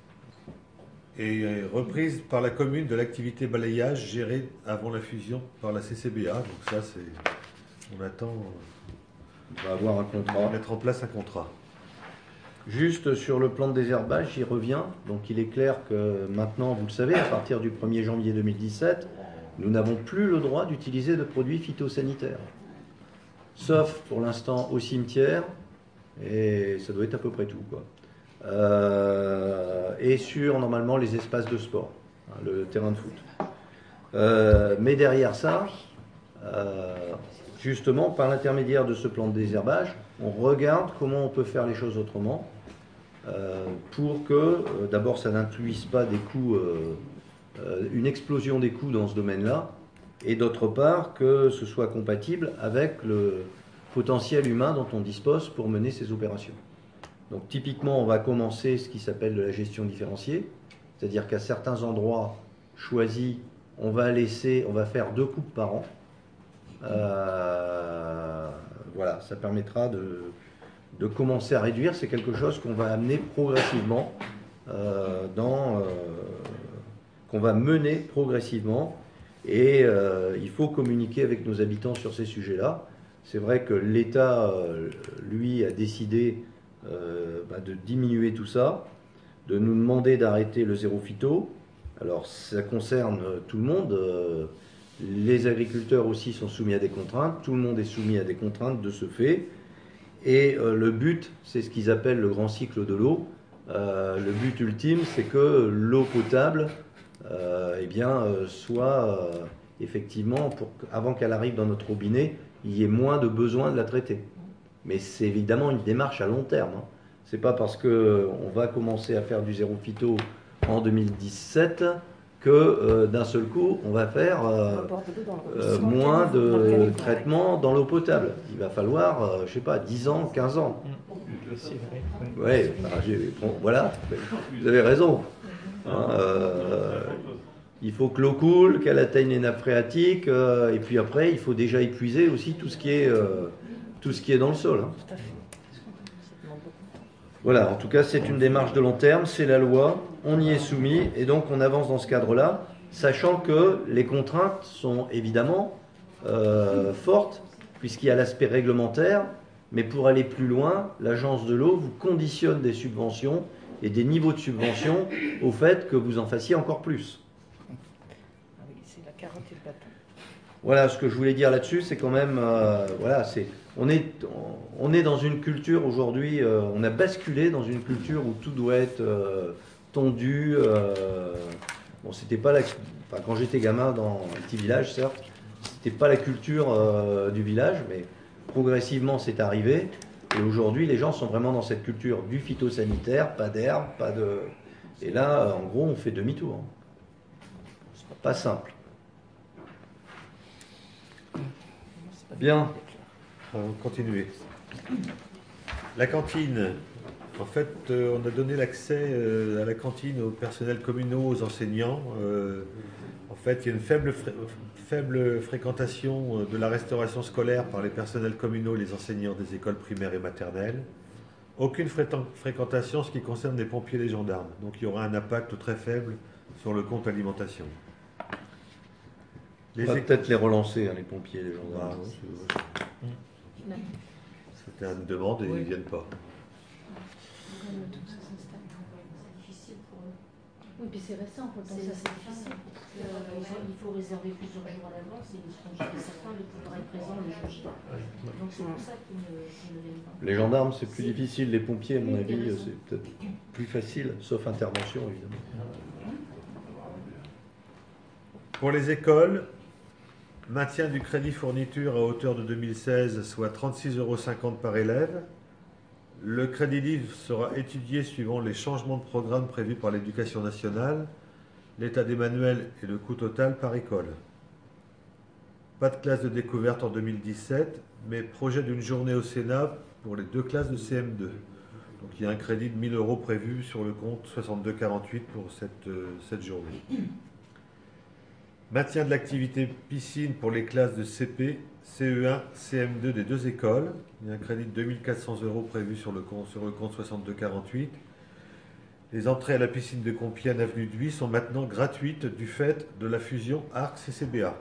Et reprise par la commune de l'activité balayage gérée avant la fusion par la CCBA. Donc ça, on attend on va avoir un contrat. mettre en place un contrat. Juste sur le plan de désherbage, j'y reviens. Donc il est clair que maintenant, vous le savez, à partir du 1er janvier 2017, nous n'avons plus le droit d'utiliser de produits phytosanitaires. Sauf pour l'instant au cimetière, et ça doit être à peu près tout, quoi. Et sur normalement les espaces de sport, hein, le terrain de foot. Mais derrière ça, justement, par l'intermédiaire de ce plan de désherbage, on regarde comment on peut faire les choses autrement pour que, d'abord, ça n'induise pas des coûts, une explosion des coûts dans ce domaine-là, et d'autre part, que ce soit compatible avec le potentiel humain dont on dispose pour mener ces opérations. Donc typiquement, on va commencer ce qui s'appelle de la gestion différenciée, c'est-à-dire qu'à certains endroits choisis, on va faire 2 coupes par an. Voilà, ça permettra de commencer à réduire. C'est quelque chose qu'on va amener progressivement, qu'on va mener progressivement. Et il faut communiquer avec nos habitants sur ces sujets-là. C'est vrai que l'État, lui, a décidé de diminuer tout ça, de nous demander d'arrêter le zéro phyto. Alors ça concerne tout le monde. Les agriculteurs aussi sont soumis à des contraintes. Tout le monde est soumis à des contraintes de ce fait. Et le but, c'est ce qu'ils appellent le grand cycle de l'eau. Le but ultime, c'est que l'eau potable soit effectivement, avant qu'elle arrive dans notre robinet, il y ait moins de besoin de la traiter. Mais c'est évidemment une démarche à long terme. Hein. C'est pas parce qu'on va commencer à faire du zéro phyto en 2017 que d'un seul coup, on va faire moins de traitement dans l'eau potable. Il va falloir, 10 ans, 15 ans. Ouais, voilà, vous avez raison. Hein, il faut que l'eau coule, qu'elle atteigne les nappes phréatiques, et puis après, il faut déjà épuiser aussi tout ce qui est dans le sol. Hein. Voilà, en tout cas, c'est une démarche de long terme, c'est la loi, on y est soumis, et donc on avance dans ce cadre-là, sachant que les contraintes sont évidemment fortes, puisqu'il y a l'aspect réglementaire, mais pour aller plus loin, l'agence de l'eau vous conditionne des subventions et des niveaux de subventions au fait que vous en fassiez encore plus. C'est la carotte et le bâton. Voilà, ce que je voulais dire là-dessus, c'est quand même, on est dans une culture aujourd'hui, on a basculé dans une culture où tout doit être tondu. Bon, c'était pas quand j'étais gamin dans un petit village, certes, c'était pas la culture du village, mais progressivement c'est arrivé. Et aujourd'hui, les gens sont vraiment dans cette culture du phytosanitaire, pas d'herbe, pas de. Et là, en gros, on fait demi-tour. C'est pas simple. Bien. On va continuer. La cantine. En fait, on a donné l'accès à la cantine aux personnels communaux, aux enseignants. En fait, il y a une faible fréquentation de la restauration scolaire par les personnels communaux et les enseignants des écoles primaires et maternelles. Aucune fréquentation en ce qui concerne les pompiers et les gendarmes. Donc il y aura un impact très faible sur le compte alimentation. On va peut-être les relancer, hein, les pompiers et les gendarmes. C'était une demande et ils ne viennent pas. Oui, puis c'est récent, quand on ça c'est difficile. Il faut réserver plusieurs jours à l'avance et ils seront jamais certains de pouvoir être présents le jour J. Donc c'est pour ça qu'ils ne viennent pas. Les gendarmes, c'est plus difficile. Les pompiers, à mon avis, c'est peut-être plus facile, sauf intervention, évidemment. Pour les écoles, maintien du crédit fourniture à hauteur de 2016, soit 36,50 € par élève. Le crédit livre sera étudié suivant les changements de programme prévus par l'Éducation nationale, l'état des manuels et le coût total par école. Pas de classe de découverte en 2017, mais projet d'une journée au Sénat pour les 2 classes de CM2. Donc il y a un crédit de 1 000 € prévu sur le compte 6248 pour cette journée. Maintien de l'activité piscine pour les classes de CP, CE1, CM2 des 2 écoles. Il y a un crédit de 2 400 € prévu sur le compte 6248. Les entrées à la piscine de Compiègne, avenue de Huy, sont maintenant gratuites du fait de la fusion ARC-CCBA.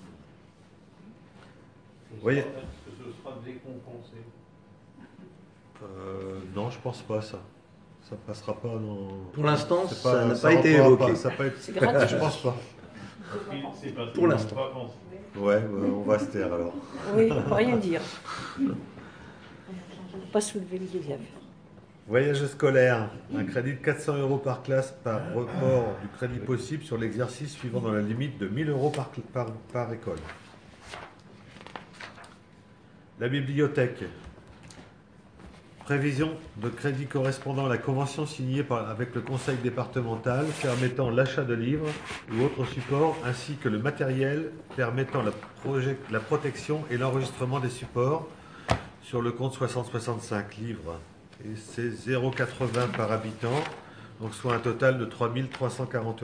Vous voyez ? Est-ce que ce sera décompensé? Non, je pense pas ça. Ça passera pas dans... Pour l'instant, C'est ça n'a ça pas été rentrera évoqué. pas, ça n'a pas été- C'est gratuit. Je pense pas. C'est parce Pour qu'ils l'instant. n'ont pas pensé. Ouais, on va se taire alors. Oui, on peut rien dire. Pas soulever le lièvre. Voyage scolaire, un crédit de 400 € par classe par report du crédit possible sur l'exercice suivant dans la limite de 1 000 € par école. La bibliothèque. Prévision de crédit correspondant à la convention signée avec le conseil départemental permettant l'achat de livres ou autres supports ainsi que le matériel permettant la protection et l'enregistrement des supports sur le compte 6065 livres. Et c'est 0,80 par habitant, donc soit un total de 3 340 €.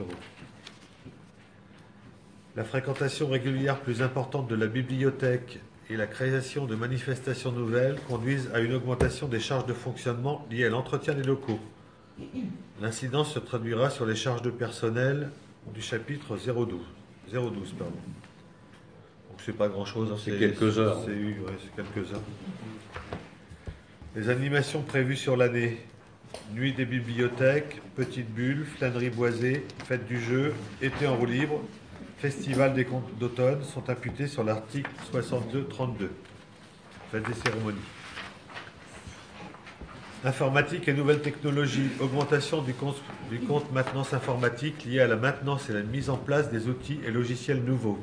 La fréquentation régulière plus importante de la bibliothèque et la création de manifestations nouvelles conduisent à une augmentation des charges de fonctionnement liées à l'entretien des locaux. L'incidence se traduira sur les charges de personnel du chapitre 012. Donc c'est pas grand-chose. Hein, C'est quelques heures. C'est quelques heures. Les animations prévues sur l'année. Nuit des bibliothèques, Petite Bulle, Flânerie Boisée, Fête du jeu, Été en roue libre, Festival des contes d'automne sont imputés sur l'article 62-32. Fête des cérémonies. Informatique et nouvelles technologies. Augmentation du compte maintenance informatique lié à la maintenance et la mise en place des outils et logiciels nouveaux.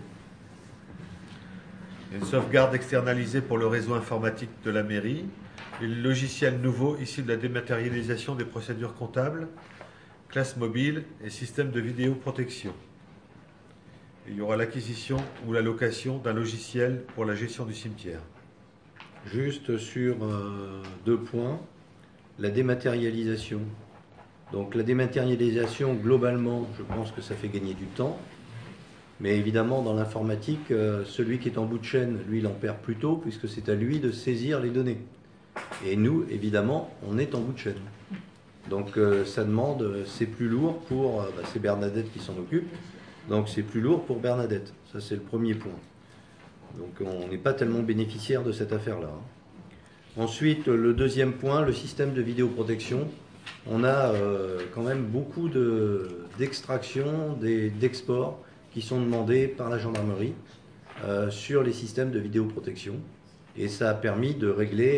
Une sauvegarde externalisée pour le réseau informatique de la mairie. Et le logiciel nouveau issu de la dématérialisation des procédures comptables, classe mobile et système de vidéoprotection. Il y aura l'acquisition ou la location d'un logiciel pour la gestion du cimetière. Juste sur 2 points. La dématérialisation. Donc la dématérialisation, globalement, je pense que ça fait gagner du temps. Mais évidemment, dans l'informatique, celui qui est en bout de chaîne, lui, il en perd plus tôt, puisque c'est à lui de saisir les données. Et nous, évidemment, on est en bout de chaîne. Donc ça demande, c'est plus lourd pour... c'est Bernadette qui s'en occupe. Donc c'est plus lourd pour Bernadette. Ça, c'est le premier point. Donc on n'est pas tellement bénéficiaire de cette affaire-là. Ensuite, le deuxième point, le système de vidéoprotection. On a quand même beaucoup d'extractions, d'exports qui sont demandés par la gendarmerie sur les systèmes de vidéoprotection. Et ça a permis de régler,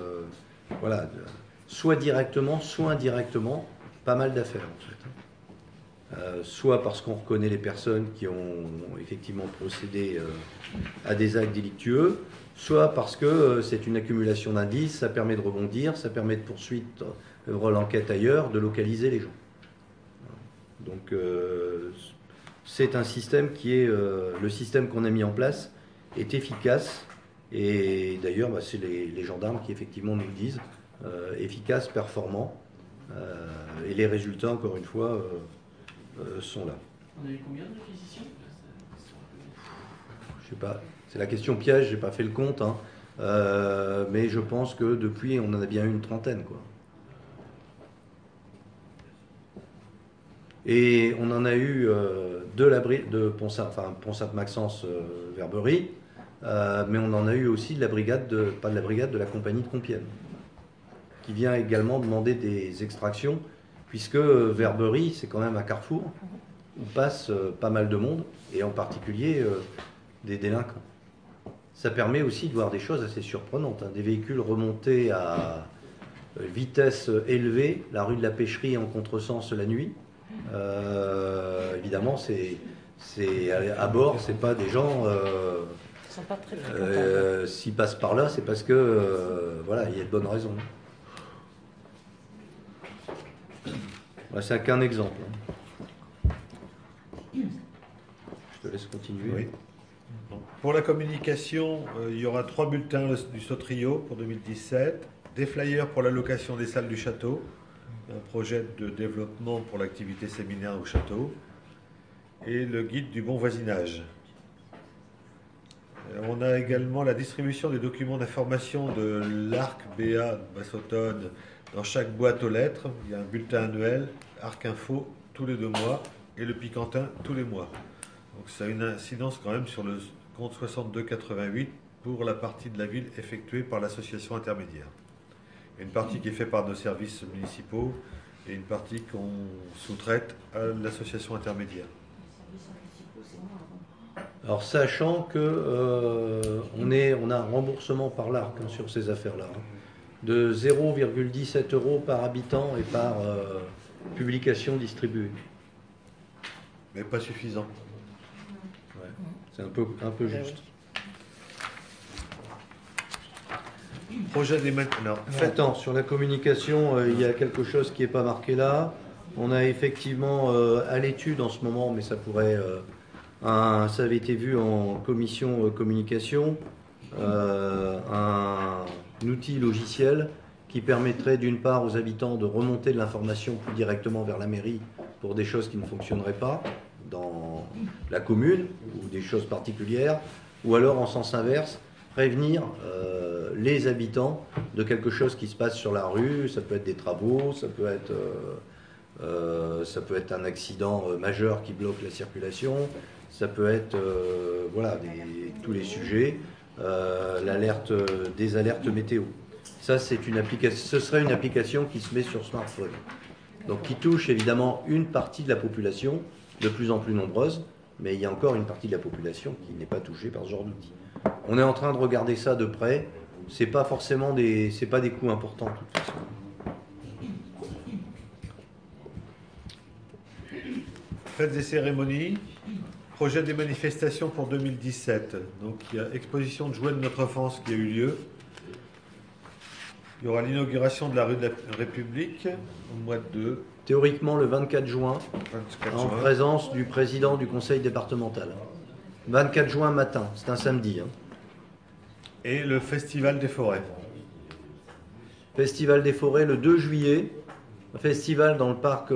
soit directement, soit indirectement, pas mal d'affaires en fait. Soit parce qu'on reconnaît les personnes qui ont effectivement procédé à des actes délictueux, soit parce que c'est une accumulation d'indices, ça permet de rebondir, ça permet de poursuivre l'enquête ailleurs, de localiser les gens. Donc c'est un système qui est, le système qu'on a mis en place est efficace, et d'ailleurs c'est les gendarmes qui effectivement nous le disent, efficace, performant, et les résultats encore une fois sont là. On a eu combien de réquisitions? Je sais pas, c'est la question piège, j'ai pas fait le compte, hein. Mais je pense que depuis on en a bien eu une trentaine, quoi. Et on en a eu de Pont-Sainte-Maxence Verberie, mais on en a eu aussi de la brigade de la compagnie de Compiègne, qui vient également demander des extractions, puisque Verberie, c'est quand même un carrefour où passe pas mal de monde, et en particulier des délinquants. Ça permet aussi de voir des choses assez surprenantes, hein. Des véhicules remontés à vitesse élevée, la rue de la Pêcherie en contresens la nuit. Évidemment, c'est à bord, c'est pas des gens... Ils sont pas très fréquentables. S'ils passent par là, c'est parce que voilà, il y a de bonnes raisons. C'est qu'un exemple. Je te laisse continuer. Oui. Pour la communication, il y aura 3 bulletins du Sautrio pour 2017. des flyers pour la location des salles du château, un projet de développement pour l'activité séminaire au château, et le guide du bon voisinage. On a également la distribution des documents d'information de l'ARC BA Basse-Automne dans chaque boîte aux lettres. Il y a un bulletin annuel, ARC Info, tous les 2 mois, et le Picantin, tous les mois. Donc ça a une incidence quand même sur le compte 6288 pour la partie de la ville effectuée par l'association intermédiaire. Une partie qui est faite par nos services municipaux et une partie qu'on sous-traite à l'association intermédiaire. Alors sachant que on a un remboursement par l'ARC sur ces affaires-là, de 0,17 € par habitant et par publication distribuée. Mais pas suffisant. Ouais, c'est un peu juste. Projet des maintenant. Attends, sur la communication, il y a quelque chose qui n'est pas marqué là. On a effectivement à l'étude en ce moment, mais ça pourrait... ça avait été vu en commission communication, un outil logiciel qui permettrait d'une part aux habitants de remonter de l'information plus directement vers la mairie pour des choses qui ne fonctionneraient pas dans la commune ou des choses particulières, ou alors en sens inverse, prévenir les habitants de quelque chose qui se passe sur la rue. Ça peut être des travaux, ça peut être un accident majeur qui bloque la circulation, ça peut être voilà, tous les sujets, des alertes météo. Ça, ce serait une application qui se met sur smartphone. Donc qui touche évidemment une partie de la population, de plus en plus nombreuse, mais il y a encore une partie de la population qui n'est pas touchée par ce genre d'outil. On est en train de regarder ça de près. C'est pas forcément des coûts importants de toute façon. Fêtes des cérémonies, projet des manifestations pour 2017. Donc il y a exposition de jouets de notre enfance qui a eu lieu. Il y aura l'inauguration de la rue de la République au mois de... Théoriquement le 24 juin, en présence du président du conseil départemental. 24 juin matin, c'est un samedi. Et le Festival des Forêts. Festival des Forêts le 2 juillet. Un festival dans le parc,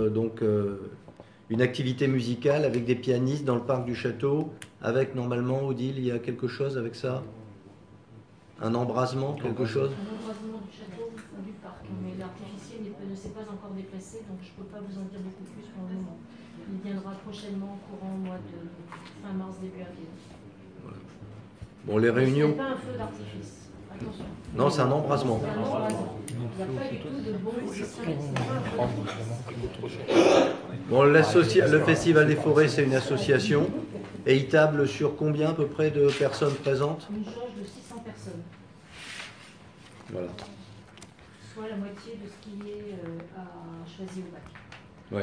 une activité musicale avec des pianistes dans le parc du château, avec normalement, Odile, il y a quelque chose avec ça? Un embrasement, quelque chose? Un embrasement du château du parc, mais l'artificiel ne s'est pas encore déplacé, donc je ne peux pas vous en dire beaucoup plus pour le moment. Il viendra prochainement au courant mois de fin mars, début avril. Bon, les réunions... Ce n'est pas un feu d'artifice, attention. Non, c'est un embrasement. C'est un embrasement. Il n'y a pas du tout de bombes musiciens, c'est pas un feu d'artifice. Bon, le Festival des Forêts, c'est une association, et il table sur combien à peu près de personnes présentes? Une jauge de 600 personnes. Voilà. Soit la moitié de ce qui est à Choisy-au-Bac. Ouais.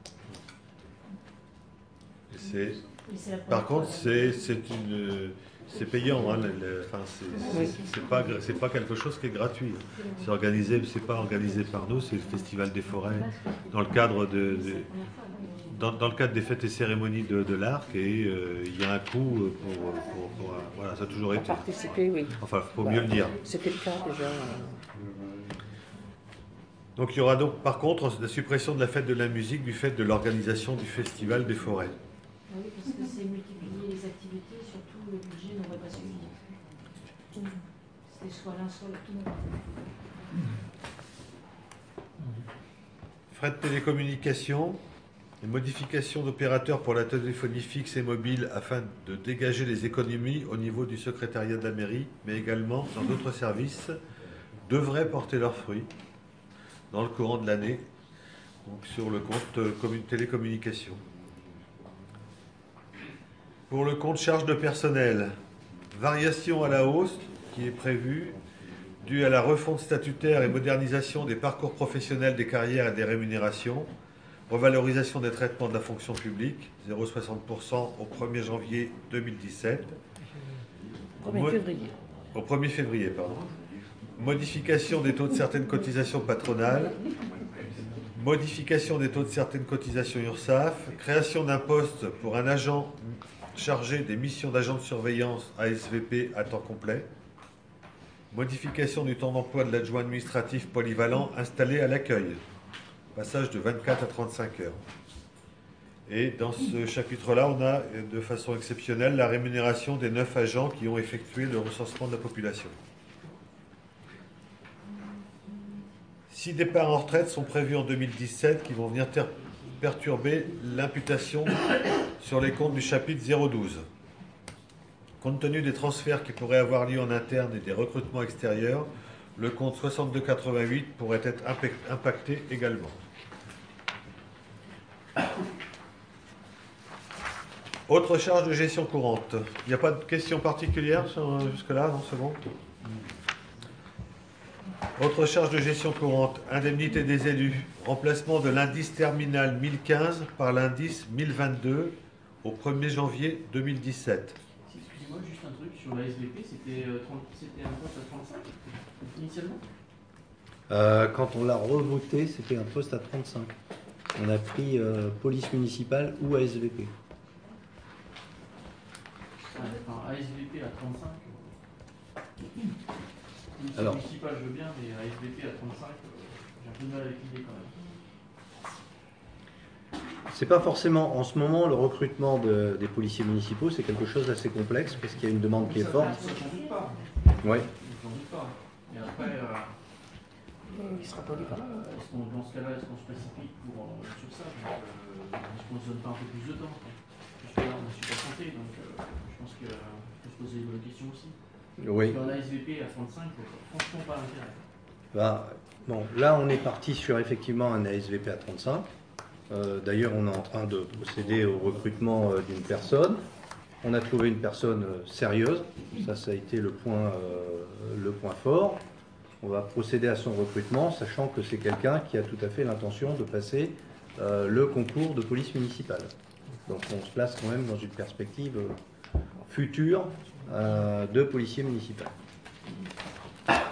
Par contre, c'est payant. Hein, c'est pas quelque chose qui est gratuit. C'est pas organisé par nous. C'est le Festival des Forêts dans le cadre dans le cadre des fêtes et cérémonies de l'Arc, et il y a un coût pour voilà, ça a toujours été. Participer, oui. Enfin, faut mieux le dire. C'était le cas déjà. Donc il y aura donc par contre la suppression de la fête de la musique du fait de l'organisation du Festival des Forêts. Oui, parce que c'est multiplier les activités, surtout le budget n'aurait pas suivi. C'était soit l'un, soit l'autre. Frais de télécommunication, les modifications d'opérateurs pour la téléphonie fixe et mobile afin de dégager les économies au niveau du secrétariat de la mairie, mais également dans d'autres services, devraient porter leurs fruits dans le courant de l'année, donc sur le compte télécommunication. Pour le compte charge de personnel, variation à la hausse qui est prévue, due à la refonte statutaire et modernisation des parcours professionnels, des carrières et des rémunérations, revalorisation des traitements de la fonction publique, 0,60% au 1er janvier 2017. 1er février. Au 1er février, pardon. Modification des taux de certaines cotisations patronales, modification des taux de certaines cotisations URSSAF, création d'un poste pour un agent chargé des missions d'agent de surveillance ASVP à temps complet, Modification du temps d'emploi de l'adjoint administratif polyvalent installé à l'accueil. Passage de 24 à 35 heures. Et dans ce chapitre-là, on a de façon exceptionnelle la rémunération des 9 agents qui ont effectué le recensement de la population. 6 départs en retraite sont prévus en 2017 qui vont venir perturber l'imputation sur les comptes du chapitre 012. Compte tenu des transferts qui pourraient avoir lieu en interne et des recrutements extérieurs, le compte 6288 pourrait être impacté également. Autre charge de gestion courante. Il n'y a pas de questions particulières jusque-là, non, c'est bon. Autre charge de gestion courante, indemnité des élus, remplacement de l'indice terminal 1015 par l'indice 1022 au 1er janvier 2017. Excusez-moi, juste un truc sur la SVP, c'était un poste à 35 initialement? Quand on l'a revoté, c'était un poste à 35. On a pris police municipale ou ASVP. Enfin, ASVP à 35. Alors, municipal, je veux bien, mais ASVP à 35, j'ai un peu de mal avec l'idée quand même. c'est pas forcément en ce moment le recrutement des policiers municipaux, c'est quelque chose d'assez complexe parce qu'il y a une demande qui est forte. J'en doute pas. Oui. J'en doute pas. Et après, Il sera polyvalent. dans ce cas-là, est-ce qu'on se précipite sur ça? Est-ce qu'on ne se donne pas un peu plus de temps? Parce que là, on a super santé, donc je pense qu'il faut se poser une bonne question aussi. Oui. Dans la SVP à 35, franchement pas l'intérêt. Bon, là, on est parti sur effectivement un ASVP à 35. D'ailleurs, on est en train de procéder au recrutement d'une personne. On a trouvé une personne sérieuse. Ça a été le point fort. On va procéder à son recrutement, sachant que c'est quelqu'un qui a tout à fait l'intention de passer le concours de police municipale. Donc, on se place quand même dans une perspective future de policier municipal. Enfin,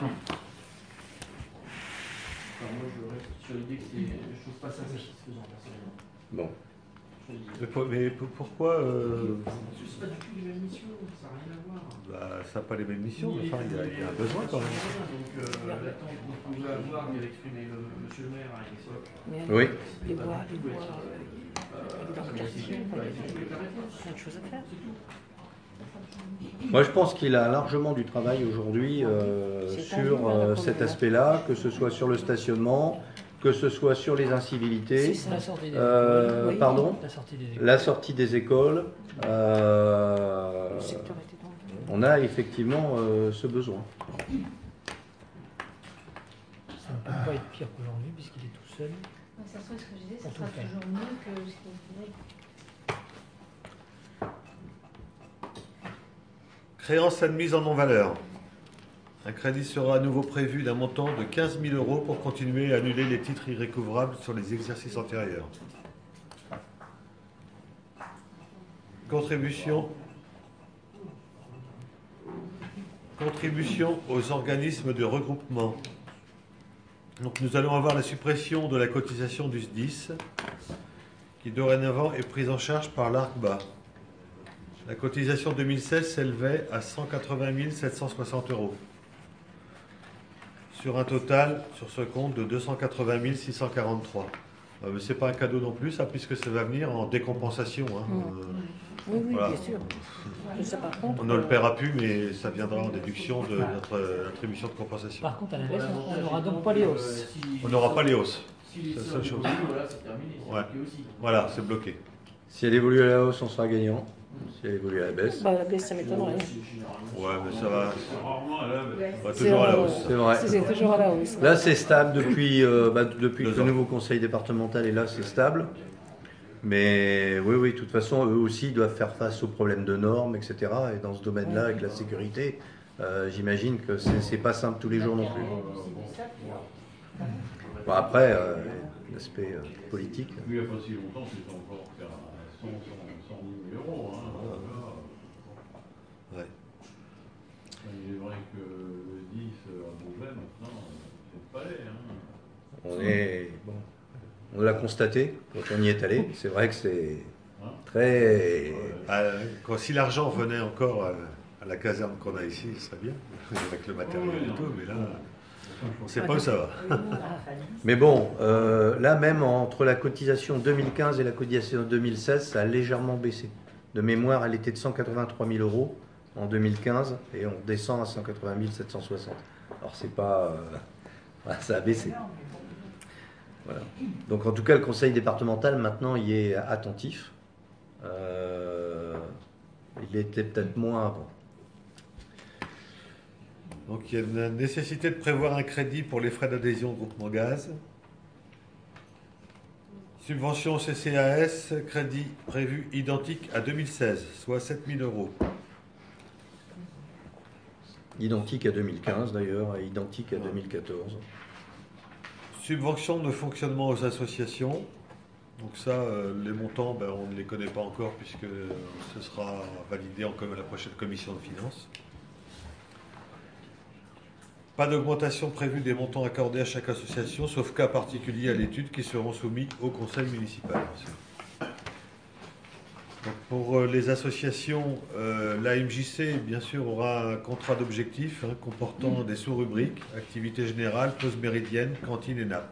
moi, je reste sur l'idée que je trouve pas ça satisfaisant, personnellement. Bon. Mais pourquoi C'est pas du tout les mêmes missions, ça n'a rien à voir. ça n'a pas les mêmes missions, mais enfin, il y a un besoin quand même. Donc, l'attente qu'on pouvait avoir, qu'avait exprimé monsieur le maire à l'époque. Oui. Les voies, l'identification, c'est une chose à faire. Moi, je pense qu'il a largement du travail aujourd'hui sur cet aspect-là, que ce soit sur le stationnement, que ce soit sur les incivilités. La sortie des écoles. Pardon ? La sortie des écoles. Le secteur était tendu. On a effectivement ce besoin. Ça ne peut pas être pire qu'aujourd'hui puisqu'il est tout seul. Ça serait ce que je disais, ça sera toujours mieux que ce qu'il faudrait. Créance admise en non-valeur. Un crédit sera à nouveau prévu d'un montant de 15 000 € pour continuer à annuler les titres irrécouvrables sur les exercices antérieurs. Contribution aux organismes de regroupement. Donc nous allons avoir la suppression de la cotisation du SDIS qui dorénavant est prise en charge par l'ARCBA. La cotisation 2016 s'élevait à 180 760 €. Sur un total, sur ce compte, de 280 643. Mais ce n'est pas un cadeau non plus, ça, puisque ça va venir en décompensation. Oui, Voilà. bien sûr. Ça, par contre, On ne le paiera plus, mais ça viendra en déduction de notre attribution de compensation. Par contre, à l'inverse, on n'aura donc pas les hausses. On n'aura pas les hausses. Si C'est la les seule chose. voilà, c'est terminé, c'est Ouais. bloqué aussi. Voilà, c'est bloqué. Si elle évolue à la hausse, on sera gagnant. Si elle évolue à la baisse, la baisse, ça m'étonnerait. Ouais, mais ça va, Rarement à la baisse. on va toujours à la hausse. c'est vrai. C'est toujours à la hausse. Là, c'est stable depuis que 2 le ans. nouveau conseil départemental est là, c'est stable. Mais oui, de toute façon, eux aussi doivent faire face aux problèmes de normes, etc. Et dans ce domaine-là, avec la sécurité, j'imagine que c'est pas simple tous les jours non plus. Bon, après, l'aspect politique. Il n'y a pas si longtemps, c'était encore qu'à 100 000 €. Hein. Ouais. Il est vrai que le 10 à Beauvais, maintenant, c'est le palais. Hein. On l'a constaté quand on y est allé. C'est vrai que c'est Hein très. Si l'argent venait encore à la caserne qu'on a ici, ce serait bien, avec le matériel et tout, mais là, on ne sait pas où ça va. Mais bon, là même, entre la cotisation 2015 et la cotisation 2016, ça a légèrement baissé. De mémoire, elle était de 183 000 € en 2015 et on descend à 180 760. Alors c'est pas... ça a baissé. Voilà. Donc en tout cas, le conseil départemental, maintenant, y est attentif. Il était peut-être moins avant. Donc il y a la nécessité de prévoir un crédit pour les frais d'adhésion au groupement gaz. Subvention CCAS, crédit prévu identique à 2016, soit 7 000 €. Identique à 2015 d'ailleurs, et identique à 2014. Subvention de fonctionnement aux associations. Donc ça, les montants, on ne les connaît pas encore puisque ce sera validé en la prochaine commission de finances. Pas d'augmentation prévue des montants accordés à chaque association, sauf cas particuliers à l'étude qui seront soumis au conseil municipal. Donc pour les associations, l'AMJC, bien sûr, aura un contrat d'objectifs comportant des sous-rubriques, activités générales, pause méridienne, cantine et nappe.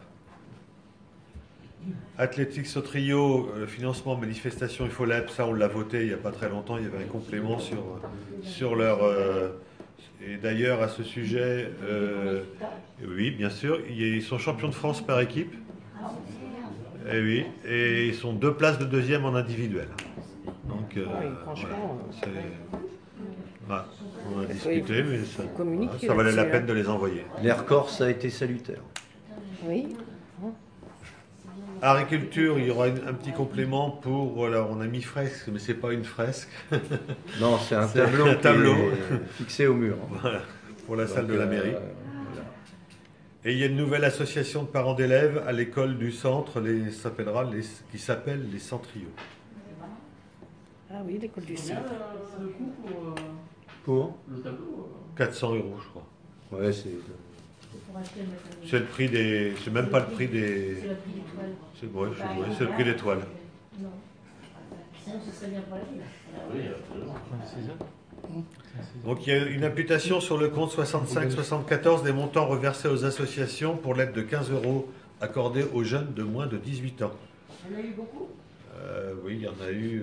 Athlétique Sautrio, financement, manifestation et FOLEP, ça on l'a voté il n'y a pas très longtemps, il y avait un complément sur leur... et d'ailleurs à ce sujet, oui bien sûr, ils sont champions de France par équipe, et oui, et ils sont 2 places de deuxième en individuel. Donc franchement, voilà, on a discuté, mais communiquer ça valait la là-dessus, peine de les envoyer. L'air Corse a été salutaire. Oui. Agriculture, il y aura un petit complément pour, voilà, on a mis fresque, mais c'est pas une fresque. Non, c'est un C'est tableau, un tableau. qui est fixé au mur. Voilà, pour la salle de la mairie. Voilà. Et il y a une nouvelle association de parents d'élèves à l'école du centre, qui s'appelle les Centriaux. Ah oui, l'école du centre. Le coût Pour le tableau 400 €, je crois. Ouais, c'est... Pour acheter le matériel. C'est le prix des... C'est même pas le prix des... C'est le prix des toiles. C'est le prix des toiles. Non. Sinon, ce serait bien pour la ville. Oui, absolument. Donc il y a une imputation sur le compte 65-74 des montants reversés aux associations pour l'aide de 15 € accordée aux jeunes de moins de 18 ans. Il y en a eu beaucoup. Oui, il y en a eu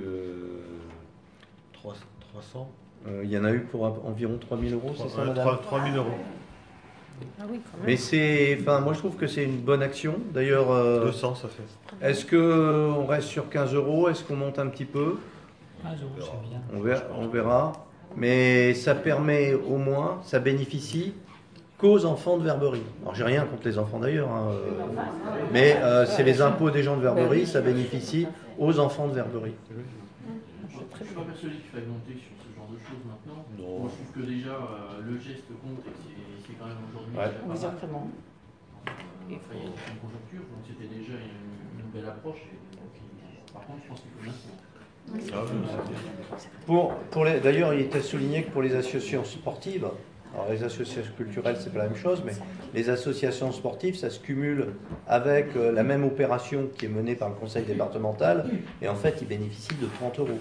300. Il y en a eu pour environ 3 000 €, c'est ça, madame 3 000 €. Ah oui, quand même. Mais c'est... Enfin, moi, je trouve que c'est une bonne action. D'ailleurs, 200, ça fait. est-ce qu'on reste sur 15 €? Est-ce qu'on monte un petit peu? 15 euros, c'est bien. On verra. Mais ça permet au moins, ça bénéficie qu'aux enfants de Verberie. Alors j'ai rien contre les enfants d'ailleurs, mais c'est les impôts des gens de Verberie, ça bénéficie aux enfants de Verberie. Je ne suis pas persuadé qu'il faille monter sur ce genre de choses maintenant. Non. Moi, je trouve que déjà le geste compte et que c'est quand même aujourd'hui Ouais. déjà pas mal. Exactement. Enfin, il y a une conjoncture, donc c'était déjà une belle approche. Et donc, par contre, je pense qu'il faut maintenir. D'ailleurs, il était souligné que pour les associations sportives, alors les associations culturelles, c'est pas la même chose, mais les associations sportives, ça se cumule avec la même opération qui est menée par le conseil départemental, et en fait, ils bénéficient de 30 €.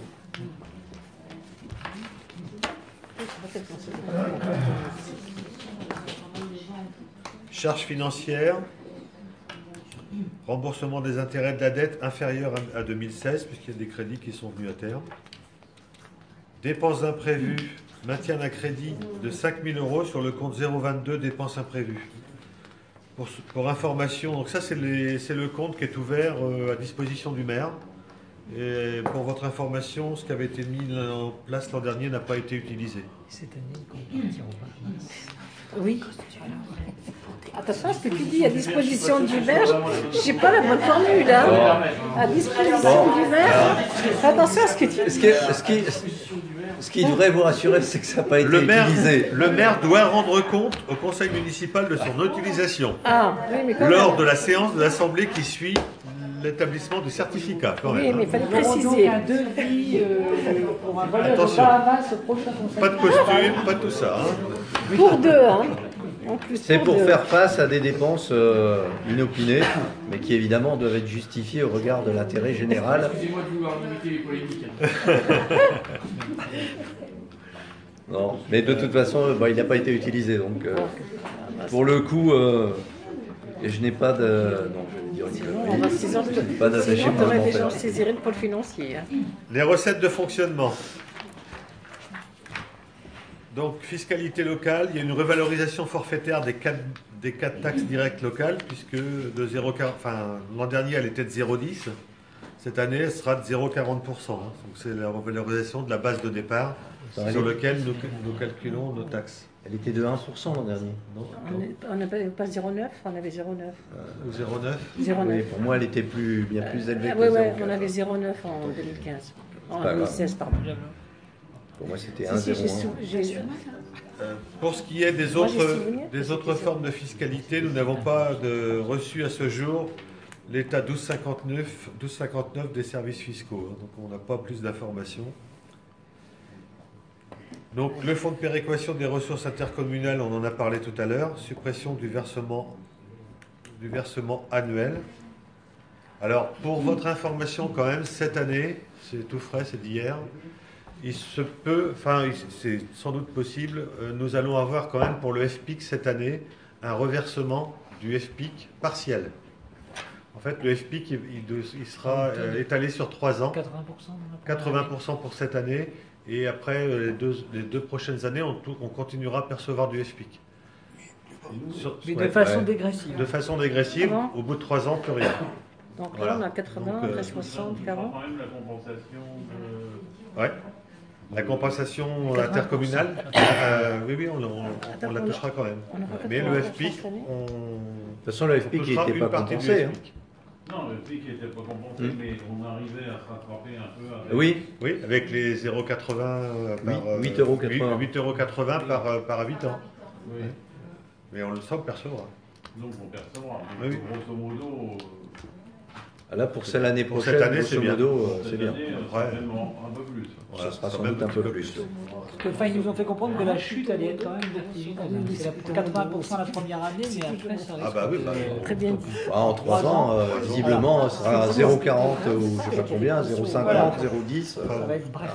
Charges financières, remboursement des intérêts de la dette inférieur à 2016, puisqu'il y a des crédits qui sont venus à terme. Dépenses imprévues, maintien d'un crédit de 5 000 € sur le compte 022 dépenses imprévues. Pour information, donc ça c'est le compte qui est ouvert à disposition du maire. Et pour votre information, ce qui avait été mis en place l'an dernier n'a pas été utilisé. Cette année, on partira au parc. Oui. Attention à ce que tu dis, à disposition du maire, je sais pas la bonne formule, hein. À disposition du maire, attention à ce que tu dis. Ce qui devrait vous rassurer, c'est que ça n'a pas été utilisé. Le maire doit rendre compte au conseil municipal de son utilisation Ah, oui, mais quand lors même. de la séance de l'assemblée qui suit l'établissement du certificat. Quand Oui, même, mais hein. il fallait préciser. Un devis pour un voyage Attention. au Bahamas au prochain conseil. Pas de costume, pas tout ça. Hein. Pour deux, hein. En plus, C'est pour deux. faire face à des dépenses inopinées, mais qui évidemment doivent être justifiées au regard de l'intérêt général. Excusez-moi de vouloir limiter les polémiques. Non, mais de toute façon, il n'a pas été utilisé. Donc, pour le coup, et je n'ai pas de. Non, je vais dire une connerie. Pas d'attaché Sinon, tu aurais des gens saisiraient le pôle financier. Hein. Les recettes de fonctionnement. Donc, fiscalité locale, il y a une revalorisation forfaitaire des quatre taxes directes locales, puisque de 0,40, enfin, l'an dernier, elle était de 0,10. Cette année, elle sera de 0,40%. Hein. Donc, c'est la revalorisation de la base de départ sur laquelle nous calculons nos taxes. Elle était de 1% l'an dernier. Non, on n'avait pas 0,9, on avait 0,9. Ou 0,9 Oui, pour moi, elle était bien plus élevée que 0,4. Oui, on avait 0,9 en 2015. En 2016, pardon. Pour moi, c'était 1,01. Pour ce qui est des autres formes de fiscalité, nous n'avons pas reçu à ce jour l'état 1259 des services fiscaux. Donc on n'a pas plus d'informations. Donc le fonds de péréquation des ressources intercommunales, on en a parlé tout à l'heure. Suppression du versement annuel. Alors pour votre information quand même, cette année, c'est tout frais, c'est d'hier. Il se peut, enfin c'est sans doute possible, nous allons avoir quand même pour le FPIC cette année un reversement du FPIC partiel. En fait, le FPIC, il sera étalé sur 3 ans. 80% pour cette année. Et après, les deux prochaines années, on continuera à percevoir du FPIC. Mais de façon dégressive. De façon dégressive, au bout de 3 ans, plus rien. Donc là, on a 80, après 60, 40. quand même la compensation de... Ouais. La compensation intercommunale, oui, on la touchera quand même. Mais le FPIC, De toute façon, le FPIC n'était pas compensé. Non, le FPIC n'était pas compensé, mais on arrivait à se rattraper un peu avec... Oui, avec les 0,80 par... 8,80 € par habitant. Oui. Mais on le sent percevra. Donc on percevra. Oui. Grosso modo... Là, pour l'année prochaine, cette année, c'est bien. C'est bien. Un peu plus. Ça sera sans doute un peu plus. Parce que, ils nous ont fait comprendre que la chute allait être quand même vertigineuse. C'est 80% la première année, mais après, ça risque Très bien. En 3 ans, visiblement, ce sera 0,40 ou je ne sais pas combien, 0,50, 0,10. Ça va être bref.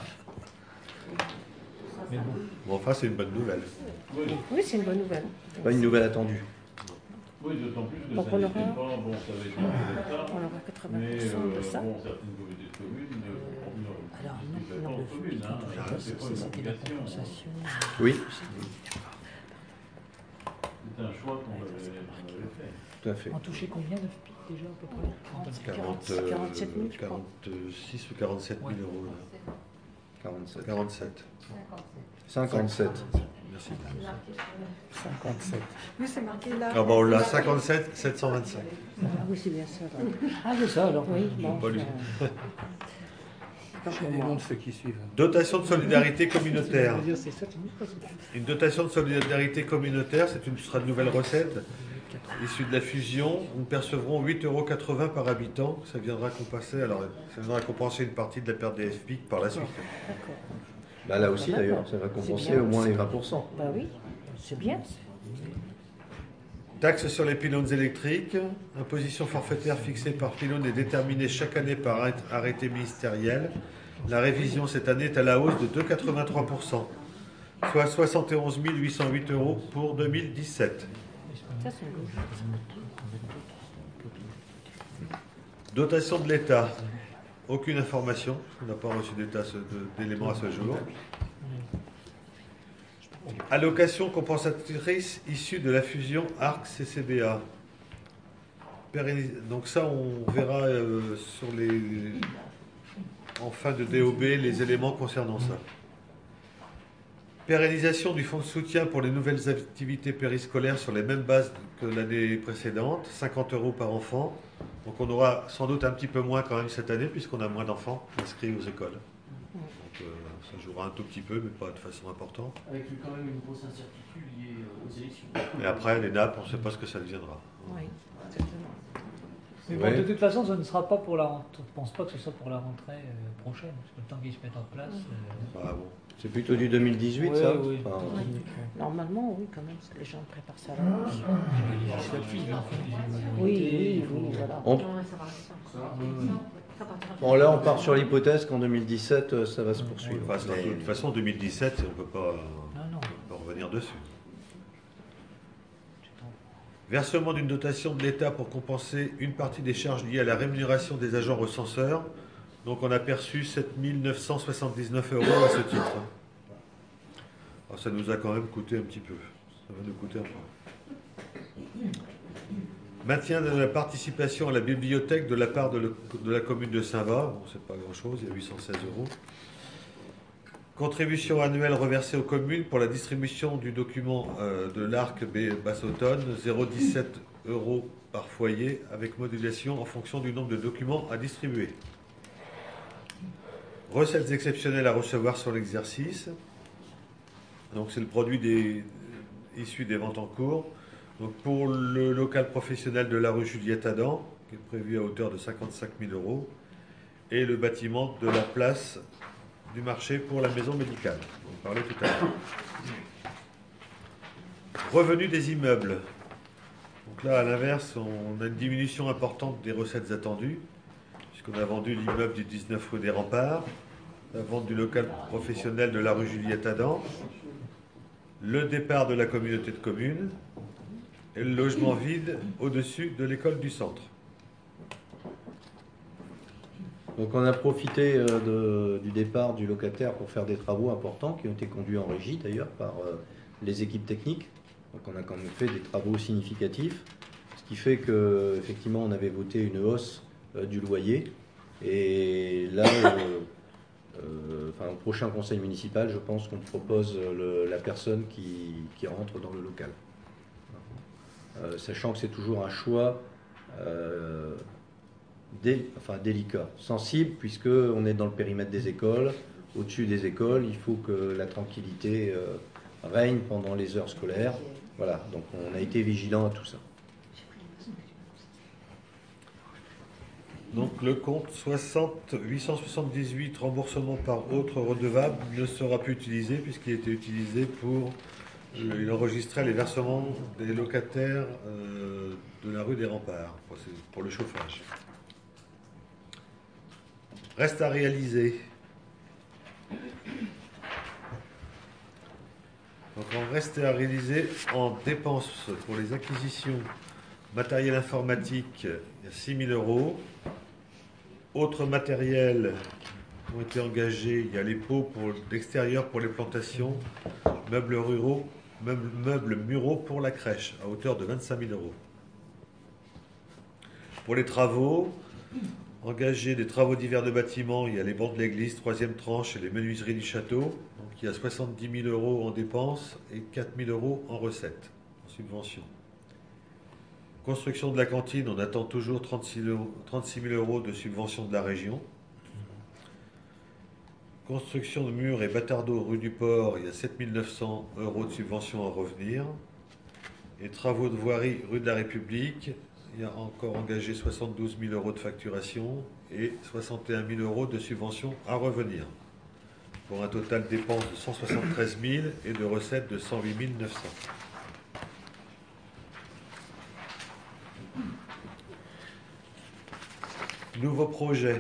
Mais bon, enfin, c'est une bonne nouvelle. Oui, c'est une bonne nouvelle. Pas une nouvelle attendue. Oui, d'autant plus que donc ça on n'était aura, pas, bon, ça avait été ça, on aura 80% mais de ça. bon, certaines communautés de communes, Alors, non, commune, c'est pas une obligation. Oui. C'est un choix qu'on avait fait. Tout à fait. On touchait combien de FPIC déjà à peu près 47 000, je crois. 46 ou 47 000 euros. 47. 47. 57. Merci. 57. Oui, c'est marqué là. Ah bon, on l'a 57, 725. Ah oui, c'est bien ça. Ah, c'est ça alors. Oui, bon. Pas lu. Je les noms de ceux qui suivent. Dotation de solidarité communautaire. C'est ça, tu dis pas, Une dotation de solidarité communautaire, sera une nouvelle recette issue de la fusion. Nous percevrons 8,80 € par habitant. Ça viendra compenser une partie de la perte des FPIC par la suite. D'accord. Bah, là aussi, d'ailleurs, ça va compenser au moins les 20%. Bah oui, c'est bien. Taxe sur les pylônes électriques. Imposition forfaitaire fixée par pylône et déterminée chaque année par arrêté ministériel. La révision cette année est à la hausse de 2,83%, soit 71 808 € pour 2017. Ça, c'est good. Dotation de l'État. Aucune information. On n'a pas reçu d'éléments à ce jour. Allocation compensatrice issue de la fusion ARC-CCBA. Donc ça, on verra en fin de DOB les éléments concernant ça. Pérennisation du fonds de soutien pour les nouvelles activités périscolaires sur les mêmes bases que l'année précédente, 50 € par enfant. Donc on aura sans doute un petit peu moins quand même cette année puisqu'on a moins d'enfants inscrits aux écoles. Donc ça jouera un tout petit peu mais pas de façon importante. Avec quand même une grosse incertitude liée aux élections. Et après les nappes, on ne sait pas ce que ça deviendra. Oui, exactement. Mais bon, de toute façon, ça ne sera pas pour la rentrée. Je ne pense pas que ce soit pour la rentrée prochaine, parce que le temps qu'ils se mettent en place. Ah bon. C'est plutôt du 2018, Oui, ça oui. Enfin, Normalement, oui, quand même, parce que les gens préparent ça. Les législatives, Oui, voilà. on- Bon, là, on part sur l'hypothèse qu'en 2017, ça va se poursuivre. Enfin, de toute façon, 2017, on ne peut pas revenir dessus. Versement d'une dotation de l'État pour compenser une partie des charges liées à la rémunération des agents recenseurs. Donc on a perçu 7 979 € à ce titre. Alors, ça nous a quand même coûté un petit peu. Ça va nous coûter un peu. Maintien de la participation à la bibliothèque de la part de la commune de Saint-Va. Bon, c'est pas grand-chose, il y a 816 €. Contribution annuelle reversée aux communes pour la distribution du document de l'ARC Basse-Automne, 0,17 € par foyer, avec modulation en fonction du nombre de documents à distribuer. Recettes exceptionnelles à recevoir sur l'exercice. Donc c'est le produit issu des ventes en cours. Donc pour le local professionnel de la rue Juliette Adam, qui est prévu à hauteur de 55 000 €, et le bâtiment de la place du marché pour la maison médicale. On parlait tout à l'heure. Revenus des immeubles. Donc là, à l'inverse, on a une diminution importante des recettes attendues, puisqu'on a vendu l'immeuble du 19 rue des Remparts, la vente du local professionnel de la rue Juliette Adam, le départ de la communauté de communes et le logement vide au-dessus de l'école du centre. Donc on a profité du départ du locataire pour faire des travaux importants qui ont été conduits en régie d'ailleurs par les équipes techniques. Donc on a quand même fait des travaux significatifs, ce qui fait qu'effectivement on avait voté une hausse du loyer. Et là, au prochain conseil municipal, je pense qu'on propose la personne qui rentre dans le local. Sachant que c'est toujours un choix délicat, sensible, puisqu'on est dans le périmètre des écoles. Au-dessus des écoles, il faut que la tranquillité règne pendant les heures scolaires. Voilà, donc on a été vigilant à tout ça. Donc le compte 878 remboursement par autre redevable ne sera plus utilisé puisqu'il était utilisé pour... il enregistrait les versements des locataires de la rue des Remparts pour le chauffage. Reste à réaliser. Donc on reste à réaliser en dépenses pour les acquisitions matériel informatique, il y a 6 000 €. Autres matériels ont été engagés, il y a les pots d'extérieur pour les plantations, meubles ruraux, meubles muraux pour la crèche, à hauteur de 25 000 €. Pour les travaux, engagés des travaux divers de bâtiments, il y a les bancs de l'église, 3e tranche, et les menuiseries du château. Donc il y a 70 000 € en dépenses et 4 000 € en recettes, en subvention. Construction de la cantine, on attend toujours 36 000 € de subvention de la région. Construction de murs et bâtardeaux rue du Port, il y a 7 900 € de subvention à revenir. Et travaux de voirie rue de la République, il y a encore engagé 72 000 € de facturation et 61 000 € de subvention à revenir. Pour un total de dépenses de 173 000 et de recettes de 108 900. Nouveau projet.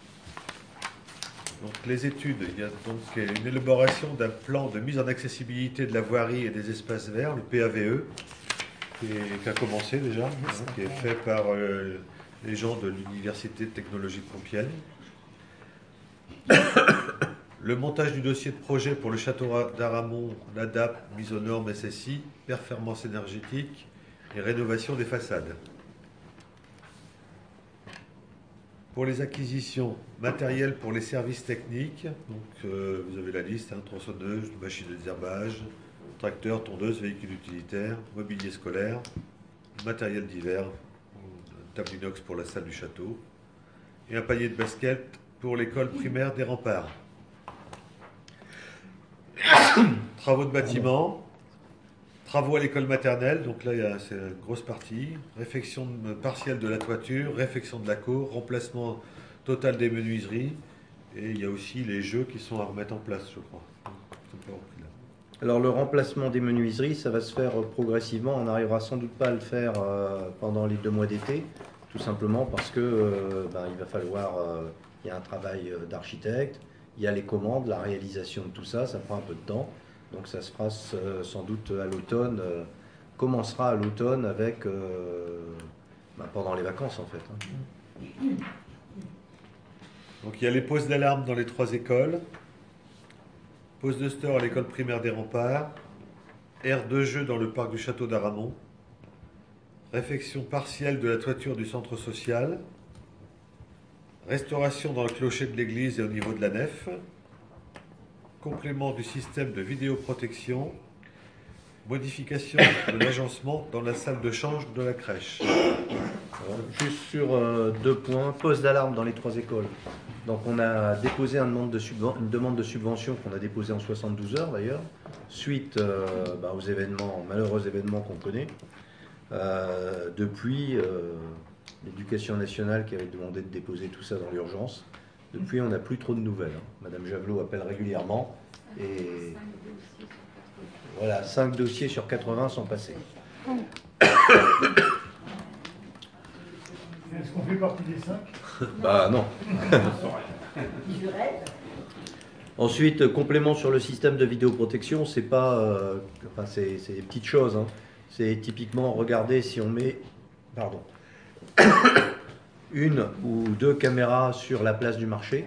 Donc les études, il y a donc une élaboration d'un plan de mise en accessibilité de la voirie et des espaces verts, le PAVE, qui a commencé déjà, qui est fait par les gens de l'Université de technologie de Compiègne. Le montage du dossier de projet pour le château d'Aramon, l'ADAP, mise aux normes SSI, performance énergétique et rénovation des façades. Pour les acquisitions, matériel pour les services techniques, donc vous avez la liste, tronçonneuse, machine de désherbage, tracteur, tondeuse, véhicules utilitaires, mobilier scolaire, matériel divers, table inox pour la salle du château, et un panier de basket pour l'école primaire des Remparts. Travaux de bâtiment, travaux à l'école maternelle, donc là c'est une grosse partie, réfection partielle de la toiture, réfection de la cour, remplacement total des menuiseries, et il y a aussi les jeux qui sont à remettre en place, je crois. Alors le remplacement des menuiseries, ça va se faire progressivement, on n'arrivera sans doute pas à le faire pendant les 2 mois d'été, tout simplement parce que il va falloir, il y a un travail d'architecte, il y a les commandes, la réalisation de tout ça, ça prend un peu de temps. Donc ça se fera sans doute à l'automne, commencera à l'automne avec pendant les vacances en fait. Donc il y a les poses d'alarme dans les 3 écoles, pose de store à l'école primaire des Remparts, aire de jeu dans le parc du château d'Aramon, réfection partielle de la toiture du centre social, restauration dans le clocher de l'église et au niveau de la nef, complément du système de vidéoprotection, modification de l'agencement dans la salle de change de la crèche. Alors, juste sur 2 points, pose d'alarme dans les 3 écoles. Donc on a déposé une demande de subvention qu'on a déposée en 72 heures d'ailleurs, suite aux malheureux événements qu'on connaît. Depuis l'éducation nationale qui avait demandé de déposer tout ça dans l'urgence, depuis on n'a plus trop de nouvelles. Madame Javelot appelle régulièrement et voilà, 5 dossiers sur 80 sont passés. Est-ce qu'on fait partie des 5 ? Non. Ensuite, complément sur le système de vidéoprotection, c'est pas, c'est des petites choses. C'est typiquement regarder si on met, une ou 2 caméras sur la place du marché.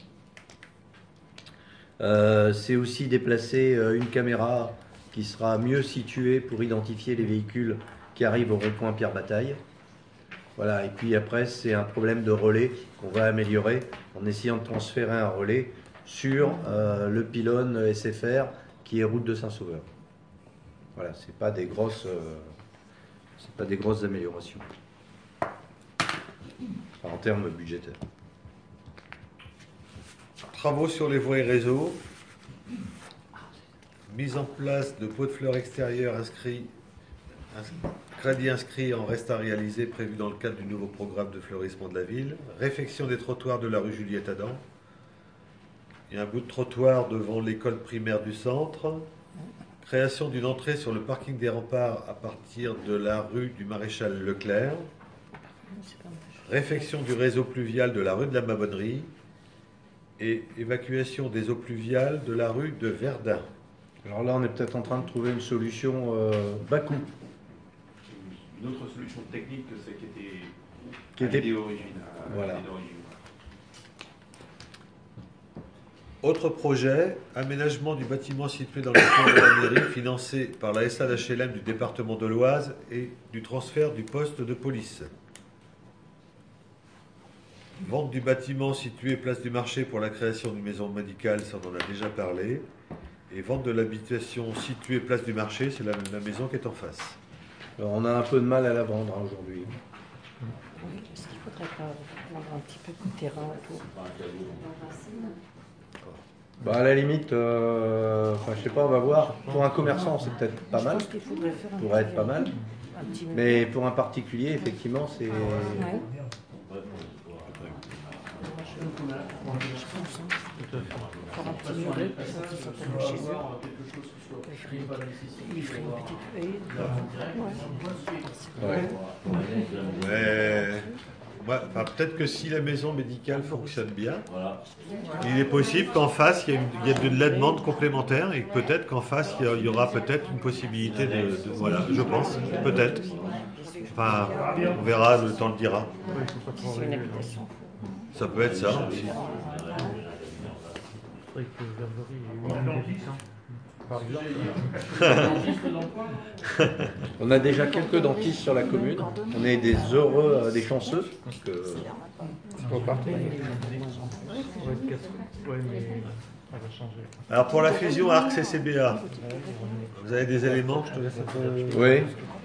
C'est aussi déplacer une caméra qui sera mieux située pour identifier les véhicules qui arrivent au rond-point Pierre Bataille. Voilà, et puis après, c'est un problème de relais qu'on va améliorer en essayant de transférer un relais sur le pylône SFR qui est route de Saint-Sauveur. Voilà, c'est pas des grosses améliorations en termes budgétaires. Travaux sur les voies et réseaux, mise en place de pots de fleurs extérieurs crédit inscrit en reste à réaliser prévu dans le cadre du nouveau programme de fleurissement de la ville, réfection des trottoirs de la rue Juliette Adam, il y a un bout de trottoir devant l'école primaire du centre, création d'une entrée sur le parking des Remparts à partir de la rue du Maréchal Leclerc, réfection du réseau pluvial de la rue de la Mabonnerie et évacuation des eaux pluviales de la rue de Verdun. Alors là, on est peut-être en train de trouver une solution bas coût. Une autre solution technique, c'est qui était l'idée originale. Voilà. Autre projet, aménagement du bâtiment situé dans le cours de la mairie, financé par la SADHLM du département de l'Oise et du transfert du poste de police. Vente du bâtiment situé place du marché pour la création d'une maison médicale, ça on en a déjà parlé. Et vente de l'habitation située place du marché, c'est la maison qui est en face. Alors on a un peu de mal à la vendre aujourd'hui. Est-ce qu'il ne faudrait pas vendre un petit peu de terrain autour ? À la limite, je sais pas, on va voir. Pour un commerçant, c'est peut-être pas mal. Ça pourrait être pas mal. Mais pour un particulier, effectivement, c'est... Pour un petit muret, ça qui s'appelle chez eux. Il ferait une petite feuille. Peut-être que si la maison médicale fonctionne bien, il est possible qu'en face, il y ait de la demande complémentaire et peut-être qu'en face, il y aura peut-être une possibilité de voilà, je pense, peut-être. Enfin, on verra, le temps le dira. C'est une habitation. Ça peut être ça aussi. On a déjà quelques dentistes sur la commune. On est des heureux, des chanceux. Alors pour la fusion ARC-CCBA, vous avez des éléments? Je te laisse un peu... Oui.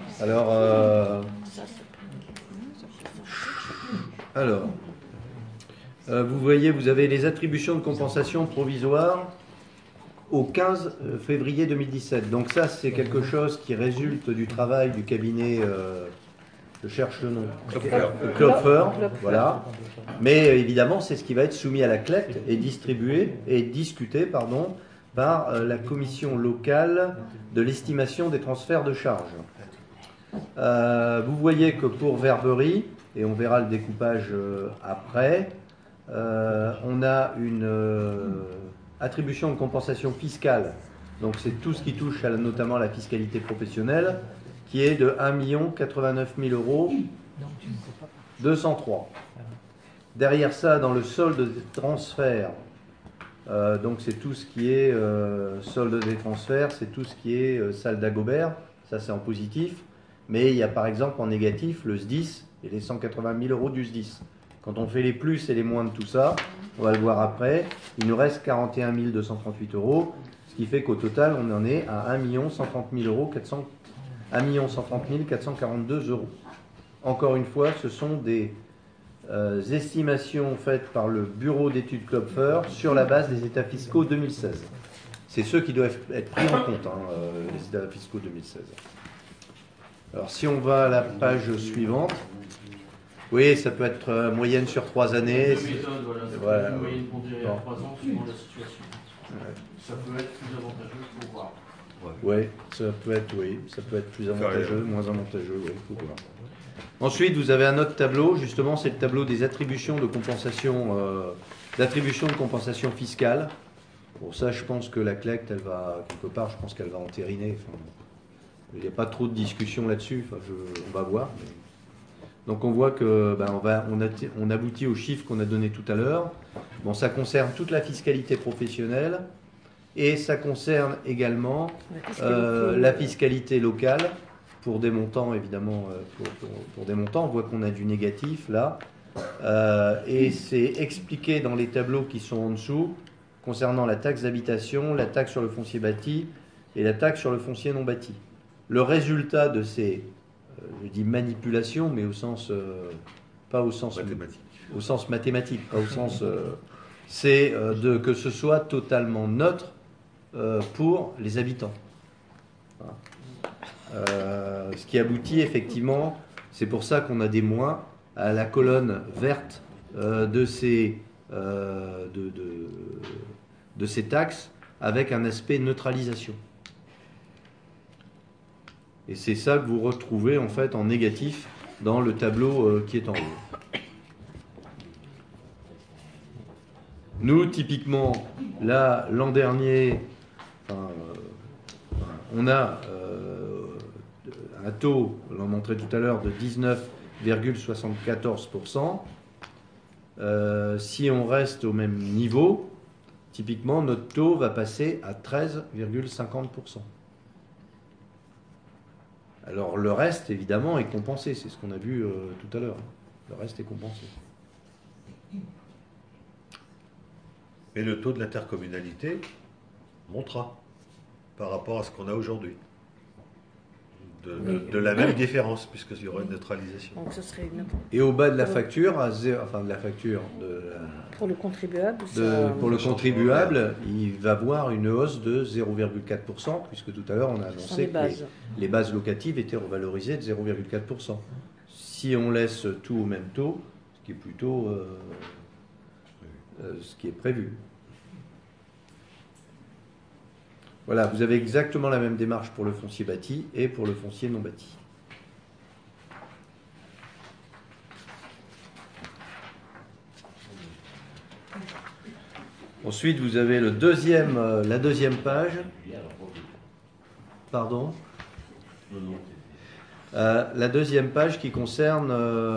Alors, vous voyez, vous avez les attributions de compensation provisoires au 15 février 2017. Donc ça, c'est quelque chose qui résulte du travail du cabinet, je cherche le nom, Klopfer, voilà. Mais évidemment, c'est ce qui va être soumis à la CLEC et distribué et discuté, par la commission locale de l'estimation des transferts de charges. Vous voyez que pour Verberie, et on verra le découpage après. On a une attribution de compensation fiscale, donc c'est tout ce qui touche notamment à la fiscalité professionnelle, qui est de 1 089 000 203. Derrière ça, dans le solde des transferts, donc c'est tout ce qui est solde des transferts, c'est tout ce qui est salle d'Agobert, ça c'est en positif, mais il y a par exemple en négatif le SDIS et les 180 000 € du SDIS. Quand on fait les plus et les moins de tout ça, on va le voir après, il nous reste 41 238 €, ce qui fait qu'au total on en est à 1 130 442 €. Encore une fois, ce sont des estimations faites par le bureau d'études Klopfer sur la base des états fiscaux 2016. C'est ceux qui doivent être pris en compte, les états fiscaux 2016. Alors si on va à la page suivante, oui, ça peut être moyenne sur 3 années. Voilà, une moyenne pondérée à 3 ans suivant la situation. Ouais. Ça peut être plus avantageux, il faut voir. Oui, ça peut être plus avantageux, moins avantageux, oui, il faut voir. Ensuite, vous avez un autre tableau, justement, c'est le tableau des attributions de compensation, fiscale. Pour ça, je pense que la CLECT, elle va, quelque part, je pense qu'elle va entériner. Enfin, il n'y a pas trop de discussion là-dessus, enfin, on va voir. Mais... Donc on voit que on aboutit aux chiffres qu'on a donnés tout à l'heure. Bon, ça concerne toute la fiscalité professionnelle et ça concerne également la fiscalité locale. Pour des montants, évidemment, pour des montants, on voit qu'on a du négatif là. Et c'est expliqué dans les tableaux qui sont en dessous, concernant la taxe d'habitation, la taxe sur le foncier bâti et la taxe sur le foncier non bâti. Le résultat de ces, je dis manipulations, mais au sens, pas au sens mathématique, au sens mathématique, pas au sens, c'est que ce soit totalement neutre pour les habitants. Voilà. Ce qui aboutit effectivement, c'est pour ça qu'on a des moins à la colonne verte de ces taxes avec un aspect neutralisation. Et c'est ça que vous retrouvez en fait en négatif dans le tableau qui est en haut. Nous, typiquement, là, l'an dernier, on a un taux, on l'a montré tout à l'heure, de 19,74%. Si on reste au même niveau, typiquement, notre taux va passer à 13,50%. Alors le reste, évidemment, est compensé. C'est ce qu'on a vu tout à l'heure. Le reste est compensé. Et le taux de l'intercommunalité montera par rapport à ce qu'on a aujourd'hui. De la même différence, puisqu'il y aura une neutralisation. Donc ce serait et au bas de la facture, pour le contribuable, pour le contribuable, il va avoir une hausse de 0,4%, puisque tout à l'heure on a annoncé que les bases locatives étaient revalorisées de 0,4%. Si on laisse tout au même taux, ce qui est plutôt ce qui est prévu. Voilà, vous avez exactement la même démarche pour le foncier bâti et pour le foncier non bâti. Ensuite, vous avez la deuxième page. Pardon. La deuxième page qui concerne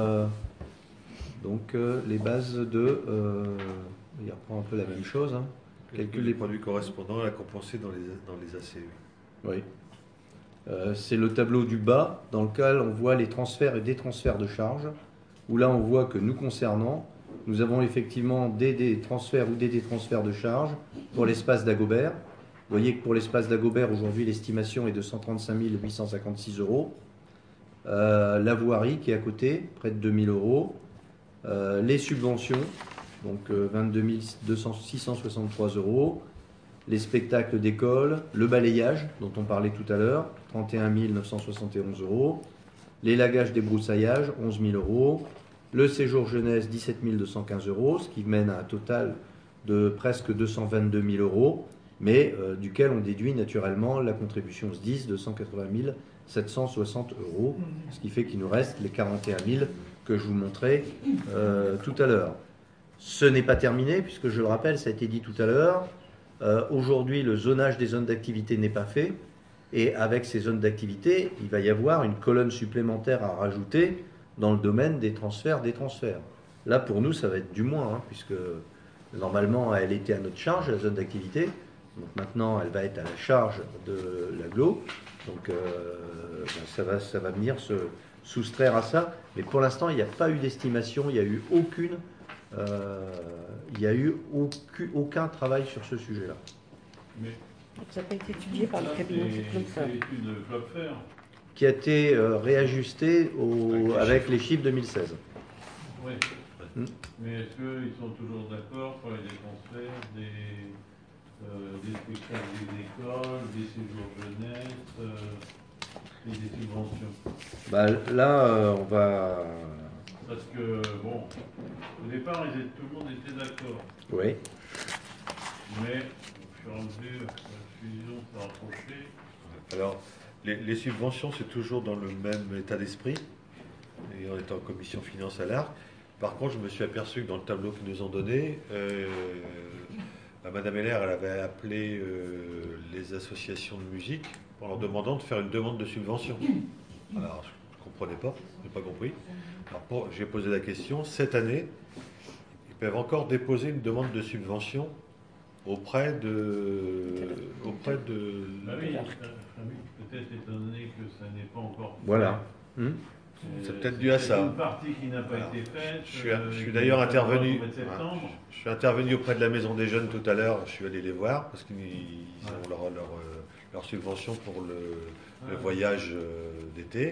les bases de... il reprend un peu la même chose. Hein. Calcul des produits correspondants à compenser dans les ACE. Oui. C'est le tableau du bas dans lequel on voit les transferts et détransferts de charges, où là on voit que nous concernant, nous avons effectivement des transferts ou des détransferts de charges pour l'espace d'Agobert. Vous voyez que pour l'espace d'Agobert, aujourd'hui, l'estimation est de 135 856 €. La voirie qui est à côté, près de 2 000 €. Les subventions, donc 22 663 €, les spectacles d'école, le balayage dont on parlait tout à l'heure, 31 971 €, l'élagage des broussaillages, 11 000 €, le séjour jeunesse, 17 215 €, ce qui mène à un total de presque 222 000 €, mais duquel on déduit naturellement la contribution SDIS de 180 760 €, ce qui fait qu'il nous reste les 41 000 que je vous montrais tout à l'heure. Ce n'est pas terminé, puisque je le rappelle, ça a été dit tout à l'heure. Aujourd'hui, le zonage des zones d'activité n'est pas fait. Et avec ces zones d'activité, il va y avoir une colonne supplémentaire à rajouter dans le domaine des transferts. Là, pour nous, ça va être du moins, hein, puisque normalement, elle était à notre charge, la zone d'activité. Donc maintenant, elle va être à la charge de l'agglo. Donc ça va venir se soustraire à ça. Mais pour l'instant, il n'y a pas eu d'estimation, il n'y a eu aucun travail sur ce sujet-là. Mais Ça n'a pas été étudié par le cabinet de Claude c'est l'étude de Club Fer. Qui a été réajusté avec les chiffres 2016. Oui. Mais est-ce qu'ils sont toujours d'accord pour les transferts des spectacles des écoles, des séjours jeunesse et des subventions? Là, on va... Parce que, bon, au départ, tout le monde était d'accord. Oui. Mais, au fur et à mesure, la fusion s'est rapprochée. Alors, les subventions, c'est toujours dans le même état d'esprit, et on est en commission finance à l'ARC. Par contre, je me suis aperçu que dans le tableau qu'ils nous ont donné, Madame Heller, elle avait appelé les associations de musique en leur demandant de faire une demande de subvention. Alors, je ne comprenais pas, je n'ai pas compris. Alors, j'ai posé la question, cette année, ils peuvent encore déposer une demande de subvention auprès de Ah oui, peut-être étant donné que ça n'est pas encore fait. Voilà. C'est peut-être dû à ça. Une partie qui n'a pas été faite. Je suis d'ailleurs intervenu. Je suis intervenu auprès de la Maison des Jeunes tout à l'heure. Je suis allé les voir parce qu'ils ont leur subvention pour le voyage d'été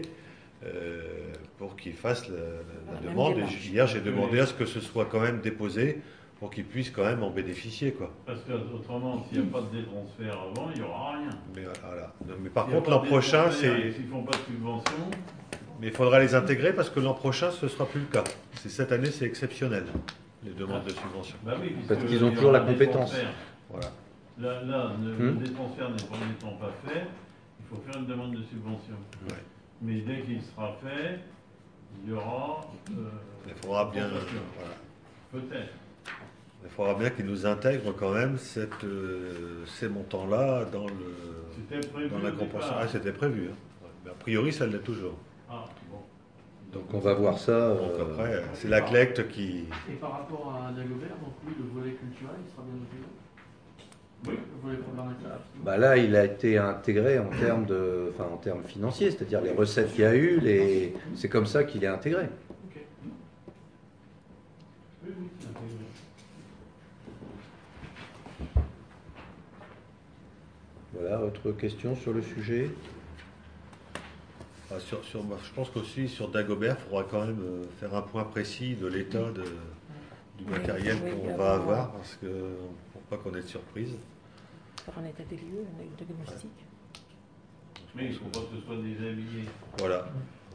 pour qu'ils fassent la demande. Et hier, j'ai demandé à ce que ce soit quand même déposé pour qu'ils puissent quand même en bénéficier, quoi. Parce qu'autrement, s'il n'y a pas de détransfert avant, il n'y aura rien. Mais voilà. Non, mais par contre, l'an prochain, c'est. S'ils ne font pas de subvention. Mais il faudra les intégrer parce que l'an prochain, ce ne sera plus le cas. Cette année, c'est exceptionnel, les demandes de subvention. Bah oui, parce qu'ils ont toujours la compétence. Voilà. Là, le détransfert n'étant pas fait, il faut faire une demande de subvention. Ouais. Mais dès qu'il sera fait, il y aura. Il faudra bien. Voilà. Peut-être. Il faudra bien qu'ils nous intègrent quand même ces montants-là dans la compensation. Ah, c'était prévu. Hein. Mais a priori, ça l'est toujours. Ah, bon. Donc on va voir ça. Donc après, c'est la collecte qui... Et par rapport à Dagobert, donc oui, le volet culturel, il sera bien intégré. Oui, le volet programmatique. Là, il a été intégré en termes financiers, c'est-à-dire les recettes qu'il y a eu, c'est comme ça qu'il est intégré. Ok. Oui, c'est intégré. Voilà, autre question sur le sujet? Je pense qu'aussi sur Dagobert, il faudra quand même faire un point précis de l'état du matériel qu'on va avoir, parce que pour pas qu'on ait de surprise. Faire un état des lieux, un diagnostic. Mais il ne faut pas que ce soit déshabillé. Voilà.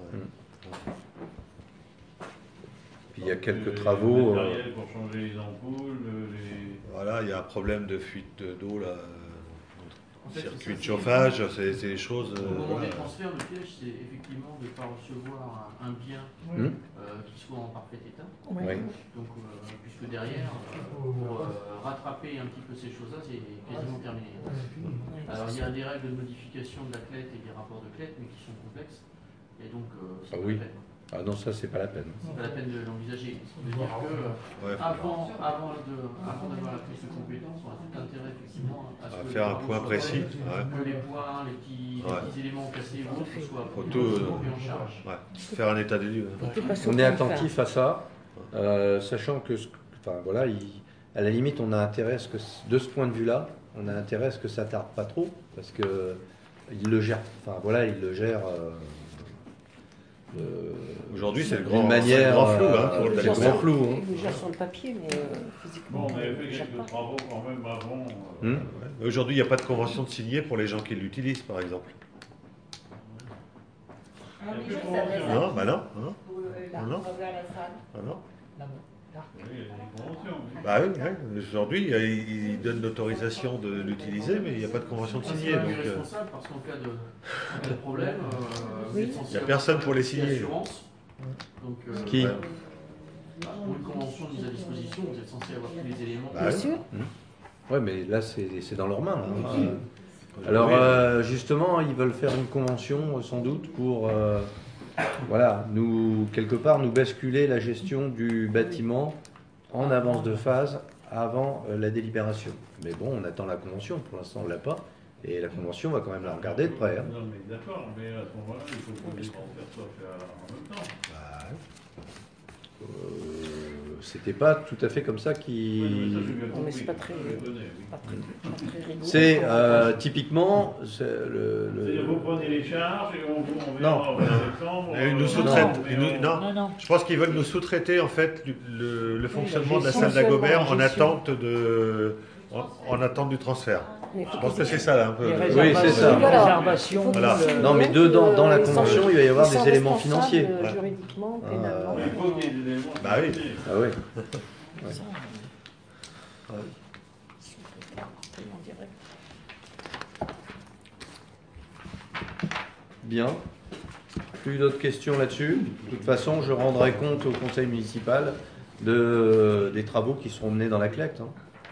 Puis il y a quelques travaux. Le matériel pour changer les ampoules, Voilà, il y a un problème de fuite d'eau là. Circuit de chauffage, c'est des choses. Au moment des transferts, le piège, c'est effectivement de ne pas recevoir un bien qui soit en parfait état. Oui. Donc, puisque derrière, pour rattraper un petit peu ces choses-là, c'est quasiment terminé. Alors, il y a des règles de modification de la clette et des rapports de clette, mais qui sont complexes. Et donc, c'est pas la peine. Ah non, ça, c'est pas la peine. C'est pas la peine de l'envisager. Ça veut dire que avant d'avoir la prise de compétence, on a tout intérêt effectivement à faire un point précis. Que les points, les petits éléments cassés ou autres soient pris en charge. Faire un état des lieux. On est attentif à ça, sachant que, à la limite, on a intérêt à ce que, de ce point de vue-là, on a intérêt à ce que ça tarde pas trop, parce que il le gère. Il le gère. Aujourd'hui, c'est le grand flou. Il le gère sur le papier, mais physiquement. Bon, on avait fait quelques travaux quand même avant. Aujourd'hui, il n'y a pas de convention de signer pour les gens qui l'utilisent, par exemple. Non, bah non. Bah oui. Aujourd'hui, ils donnent l'autorisation de l'utiliser, mais il n'y a pas de convention de signer. Donc, responsable parce qu'en cas de problème, il n'y a personne pour les signer. Donc, Qui pour une convention de mise à disposition, vous êtes censé avoir tous les éléments. Bien sûr. Oui, mais là, c'est dans leurs mains. Là. Alors, justement, ils veulent faire une convention, sans doute, pour, voilà, quelque part, nous basculer la gestion du bâtiment en avance de phase avant la délibération. Mais bon, on attend la convention. Pour l'instant, on ne l'a pas. Et la convention, on va quand même la regarder de près. Hein. Non, mais d'accord, mais à ce moment-là, il faut que les transferts soient faits en même temps. C'était pas tout à fait comme ça qui. Non, mais c'est pas très rigolo. C'est typiquement. C'est-à-dire, vous prenez les charges et on verra Non. en décembre. Ils nous sous-traitent. Non. Je pense qu'ils veulent nous sous-traiter en fait le fonctionnement de la gestion, salle d'Agobert la gestion. en attente du transfert. Je pense que c'est ça là un peu. Oui, c'est ça. Réservation. Voilà. Non, mais dedans, dans la convention, il va y avoir des éléments financiers. Juridiquement, pénalement. Il faut qu'il y ait des éléments. Bah oui. Ah oui. Bien. Plus d'autres questions là-dessus. De toute façon, je rendrai compte au conseil municipal des travaux qui seront menés dans la Clecte. Hein.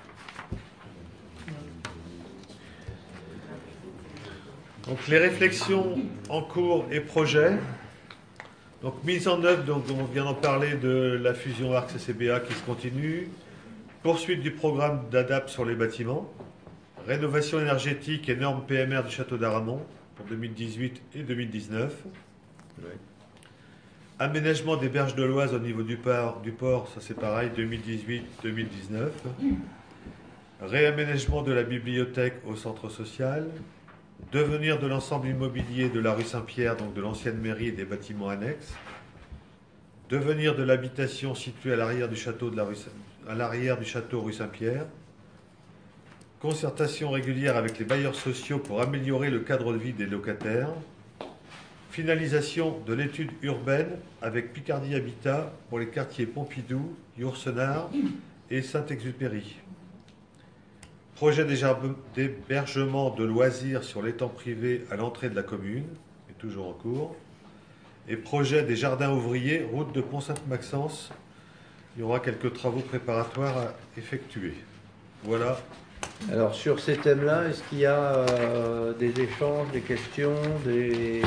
Donc les réflexions en cours et projets. Donc mise en œuvre, donc on vient d'en parler, de la fusion ARC-CCBA qui se continue. Poursuite du programme d'ADAP sur les bâtiments. Rénovation énergétique et normes PMR du château d'Aramon pour 2018 et 2019. Ouais. Aménagement des berges de l'Oise au niveau du port, ça c'est pareil, 2018-2019. Réaménagement de la bibliothèque au centre social. Devenir de l'ensemble immobilier de la rue Saint-Pierre, donc de l'ancienne mairie et des bâtiments annexes. Devenir de l'habitation située à l'arrière du château rue Saint-Pierre. Concertation régulière avec les bailleurs sociaux pour améliorer le cadre de vie des locataires. Finalisation de l'étude urbaine avec Picardie Habitat pour les quartiers Pompidou, Yourcenar et Saint-Exupéry. Projet d'hébergement de loisirs sur l'étang privé à l'entrée de la commune, est toujours en cours. Et projet des jardins ouvriers, route de Pont-Sainte-Maxence. Il y aura quelques travaux préparatoires à effectuer. Voilà. Alors sur ces thèmes-là, est-ce qu'il y a des échanges, des questions, des...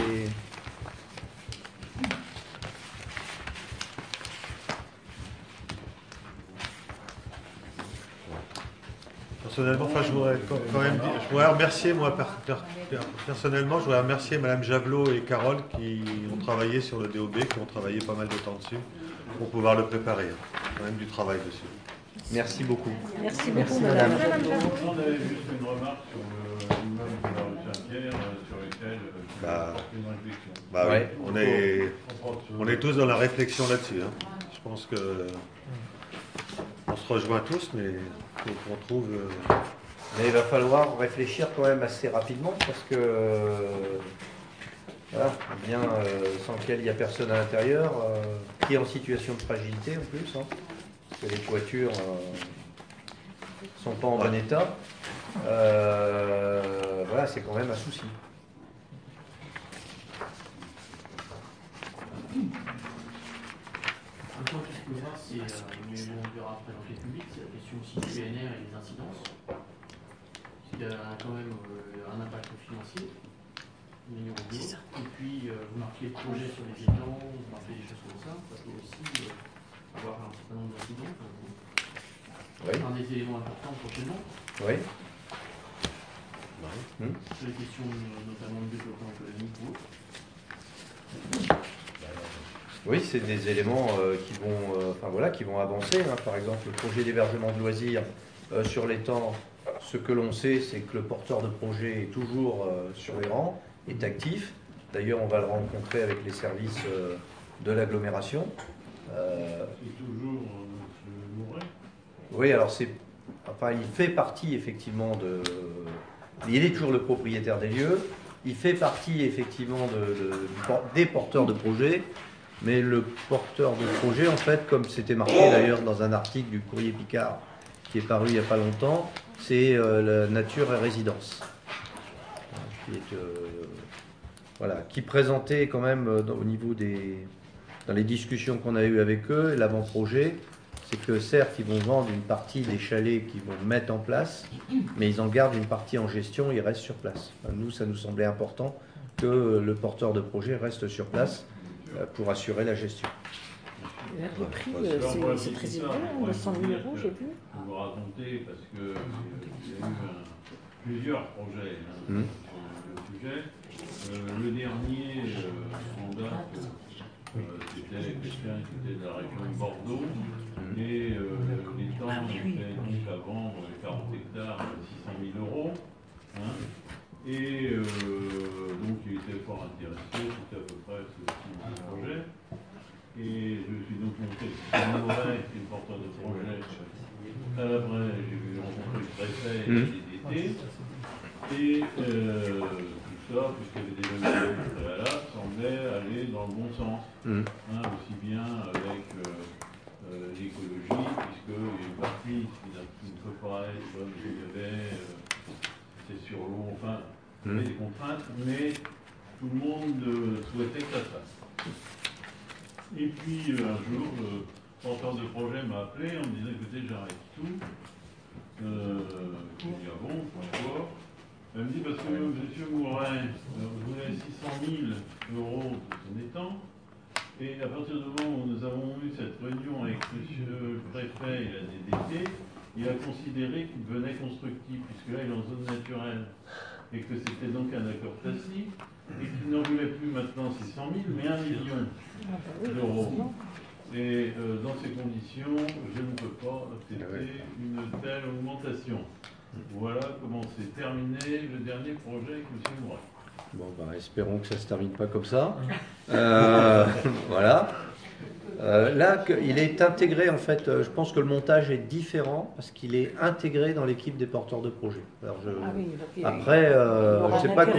Personnellement, enfin, je voudrais quand même dire, je voudrais remercier, moi, personnellement, je voudrais remercier Madame Javelot et Carole qui ont travaillé sur le DOB, qui ont travaillé pas mal de temps dessus, pour pouvoir le préparer. Quand même du travail dessus. Merci beaucoup. Merci beaucoup, madame. On avait juste une remarque sur l'immeuble de la rue Saint-Pierre, sur lequel une réflexion. Bah Ouais. oui, on est tous dans la réflexion là-dessus. Hein. Je pense que on se rejoint tous, mais il faut qu'on trouve... Mais il va falloir réfléchir quand même assez rapidement parce que voilà, bien sans lequel il n'y a personne à l'intérieur, qui est en situation de fragilité en plus, hein, parce que les toitures sont pas en bon état. Voilà, c'est quand même un souci. Maintenant, tout ce que voir, c'est, mais bon, on verra après l'enquête publique, c'est la question aussi du PNR et des incidences. Parce qu'il y a quand même un impact financier. Et puis, vous marquez le projet sur les étangs, vous marquez des choses comme ça. Ça peut aussi avoir un certain nombre d'incidents. Oui. Un des éléments importants prochainement. Oui. Sur les questions notamment de développement économique ou autre. Oui, c'est des éléments qui vont avancer. Hein. Par exemple, le projet d'hébergement de loisirs sur l'étang, ce que l'on sait, c'est que le porteur de projet est toujours sur les rangs, est actif. D'ailleurs, on va le rencontrer avec les services de l'agglomération. C'est toujours M. Mouret. Oui, alors il fait partie effectivement il est toujours le propriétaire des lieux. Il fait partie effectivement des porteurs de projet. Mais le porteur de projet, en fait, comme c'était marqué d'ailleurs dans un article du Courrier Picard qui est paru il n'y a pas longtemps, c'est la nature et résidence. Qui présentait quand même au niveau des dans les discussions qu'on a eues avec eux, l'avant-projet, c'est que certes, ils vont vendre une partie des chalets qu'ils vont mettre en place, mais ils en gardent une partie en gestion, ils restent sur place. Enfin, nous, ça nous semblait important que le porteur de projet reste sur place pour assurer la gestion. Le prix, c'est très élevé, 200 000 euros, j'ai vu. Vous me racontez, parce qu'il y a eu plusieurs projets sur le sujet. Le dernier en date, c'était quelqu'un qui était de la région de Bordeaux, et les temps étaient donc à vendre 40 hectares, 600 000 euros. Et donc il était fort intéressé, c'était à peu près ce type de projet. Et je suis donc monté sur une oreille, qui est une porteur de projet. Après, j'ai rencontré le préfet et les DT. Et tout ça, puisqu'il y avait des éléments préalables, semblait aller dans le bon sens. Aussi bien avec l'écologie, puisqu'il y a une partie qui ne peut pas être comme il y avait, c'est sur l'eau, enfin, il y avait des contraintes, mais tout le monde souhaitait que ça se fasse. Et puis un jour, le porteur de projet m'a appelé en me disant écoutez, j'arrête tout. Je lui dis ah bon, pourquoi? Elle me dit parce que M. Mouret voulait 600 000 euros de son étang. Et à partir du moment où nous avons eu cette réunion avec M. le préfet et la DDT, il a considéré qu'il devenait constructif, puisque là il est en zone naturelle. Et que c'était donc un accord tacite, et qu'il n'en voulait plus maintenant 600 000, mais 1 million d'euros. Et dans ces conditions, je ne peux pas accepter une telle augmentation. Voilà comment s'est terminé le dernier projet avec M. Mouret. Bon, espérons que ça ne se termine pas comme ça. Voilà. Là, il est intégré, en fait, je pense que le montage est différent parce qu'il est intégré dans l'équipe des porteurs de projet. Alors après, je ne sais pas comment...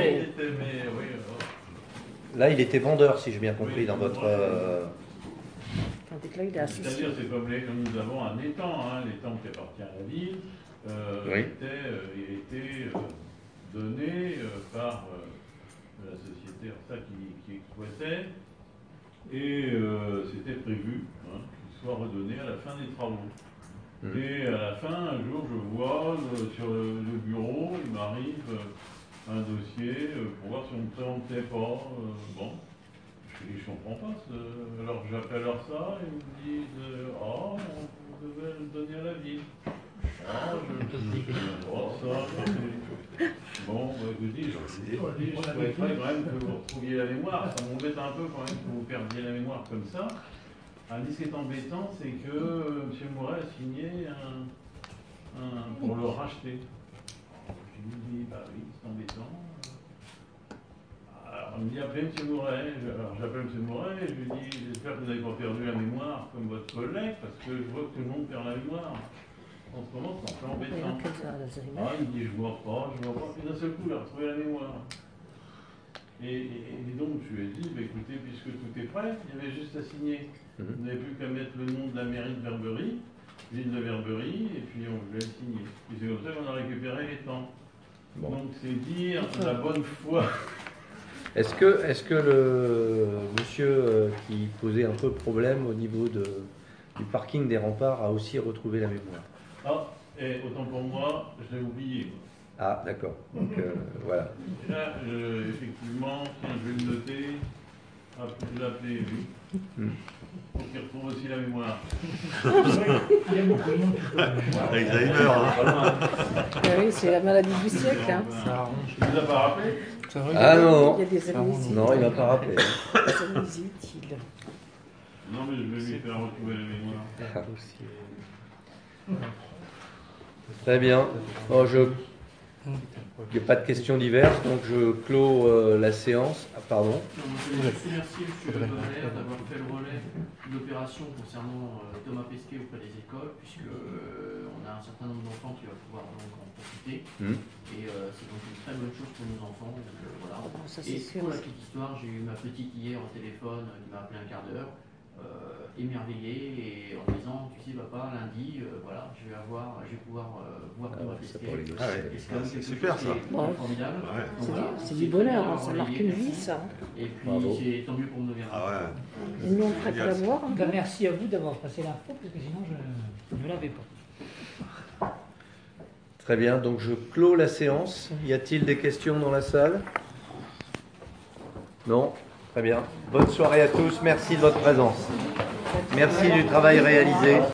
Là, il était vendeur, si j'ai bien compris, dans votre... C'est-à-dire, c'est comme nous avons un étang, l'étang qui appartient à la ville, il a été donné par la société qui exploitait, et c'était prévu qu'il soit redonné à la fin des travaux. Et à la fin, un jour, je vois sur le bureau, il m'arrive un dossier pour voir si on ne me présentait pas. Bon, je dis, je comprends pas. Alors j'appelle leur ça, et ils me disent on devait le donner à la ville. Bon, je dis, je souhaiterais quand même que vous retrouviez la mémoire. Ça m'embête un peu quand même que vous perdiez la mémoire comme ça. Ce qui est embêtant, c'est que M. Mouret a signé pour le racheter. Je lui dis, bah oui, c'est embêtant. Alors, on me dit, appelez M. Mouret. Alors, j'appelle M. Mouret et je lui dis, j'espère que vous n'avez pas perdu la mémoire comme votre collègue, parce que je vois que tout le monde perd la mémoire. En ce moment, c'est un peu embêtant. Il me dit, je vois pas. Et d'un seul coup, il a retrouvé la mémoire. Et donc, je lui ai dit, écoutez, puisque tout est prêt, il y avait juste à signer. Vous n'avez plus qu'à mettre le nom de la mairie de Verberie, ville de Verberie, et puis on voulait signer. Et c'est comme ça qu'on a récupéré les temps. Bon. Donc, c'est dire la bonne foi. Est-ce que le monsieur qui posait un peu problème au niveau du parking des remparts a aussi retrouvé la mémoire? Et autant pour moi, je l'ai oublié. Ah, d'accord. Donc, voilà. Là, effectivement, tiens, je vais le noter. Je l'ai appelé, lui. Pour qu'il retrouve aussi la mémoire. Il y a beaucoup de monde qui peut la mémoire. Oui, c'est la maladie du siècle. Ça arrange. Il ne vous a pas rappelé? Ah non. Il y a des amnésies. Non, il ne m'a pas rappelé. Des amnésies utiles. Non, mais je vais lui faire retrouver la mémoire. Ah, aussi. Très bien. Il n'y a pas de questions diverses, donc je clôt la séance. Ah, pardon. Je remercie M. Bonner d'avoir fait le relais de l'opération concernant Thomas Pesquet auprès des écoles, puisque on a un certain nombre d'enfants qui vont pouvoir donc en profiter. Et c'est donc une très bonne chose pour nos enfants. Donc, voilà. Et pour la petite histoire, j'ai eu ma petite hier au téléphone, qui m'a appelé un quart d'heure. émerveillés et en disant, tu sais papa, lundi, voilà, je vais pouvoir voir qui va tester. C'est super ça. Formidable. C'est du bonheur, hein, ça marque une vie ça. Et puis c'est tant mieux pour nos gamins. Et nous on ne ferait pas la voir. En tout cas, merci à vous d'avoir passé l'info, parce que sinon je ne l'avais pas. Très bien, donc je clôt la séance. Y a-t-il des questions dans la salle? Non? Très bien. Bonne soirée à tous, merci de votre présence. Merci du travail réalisé.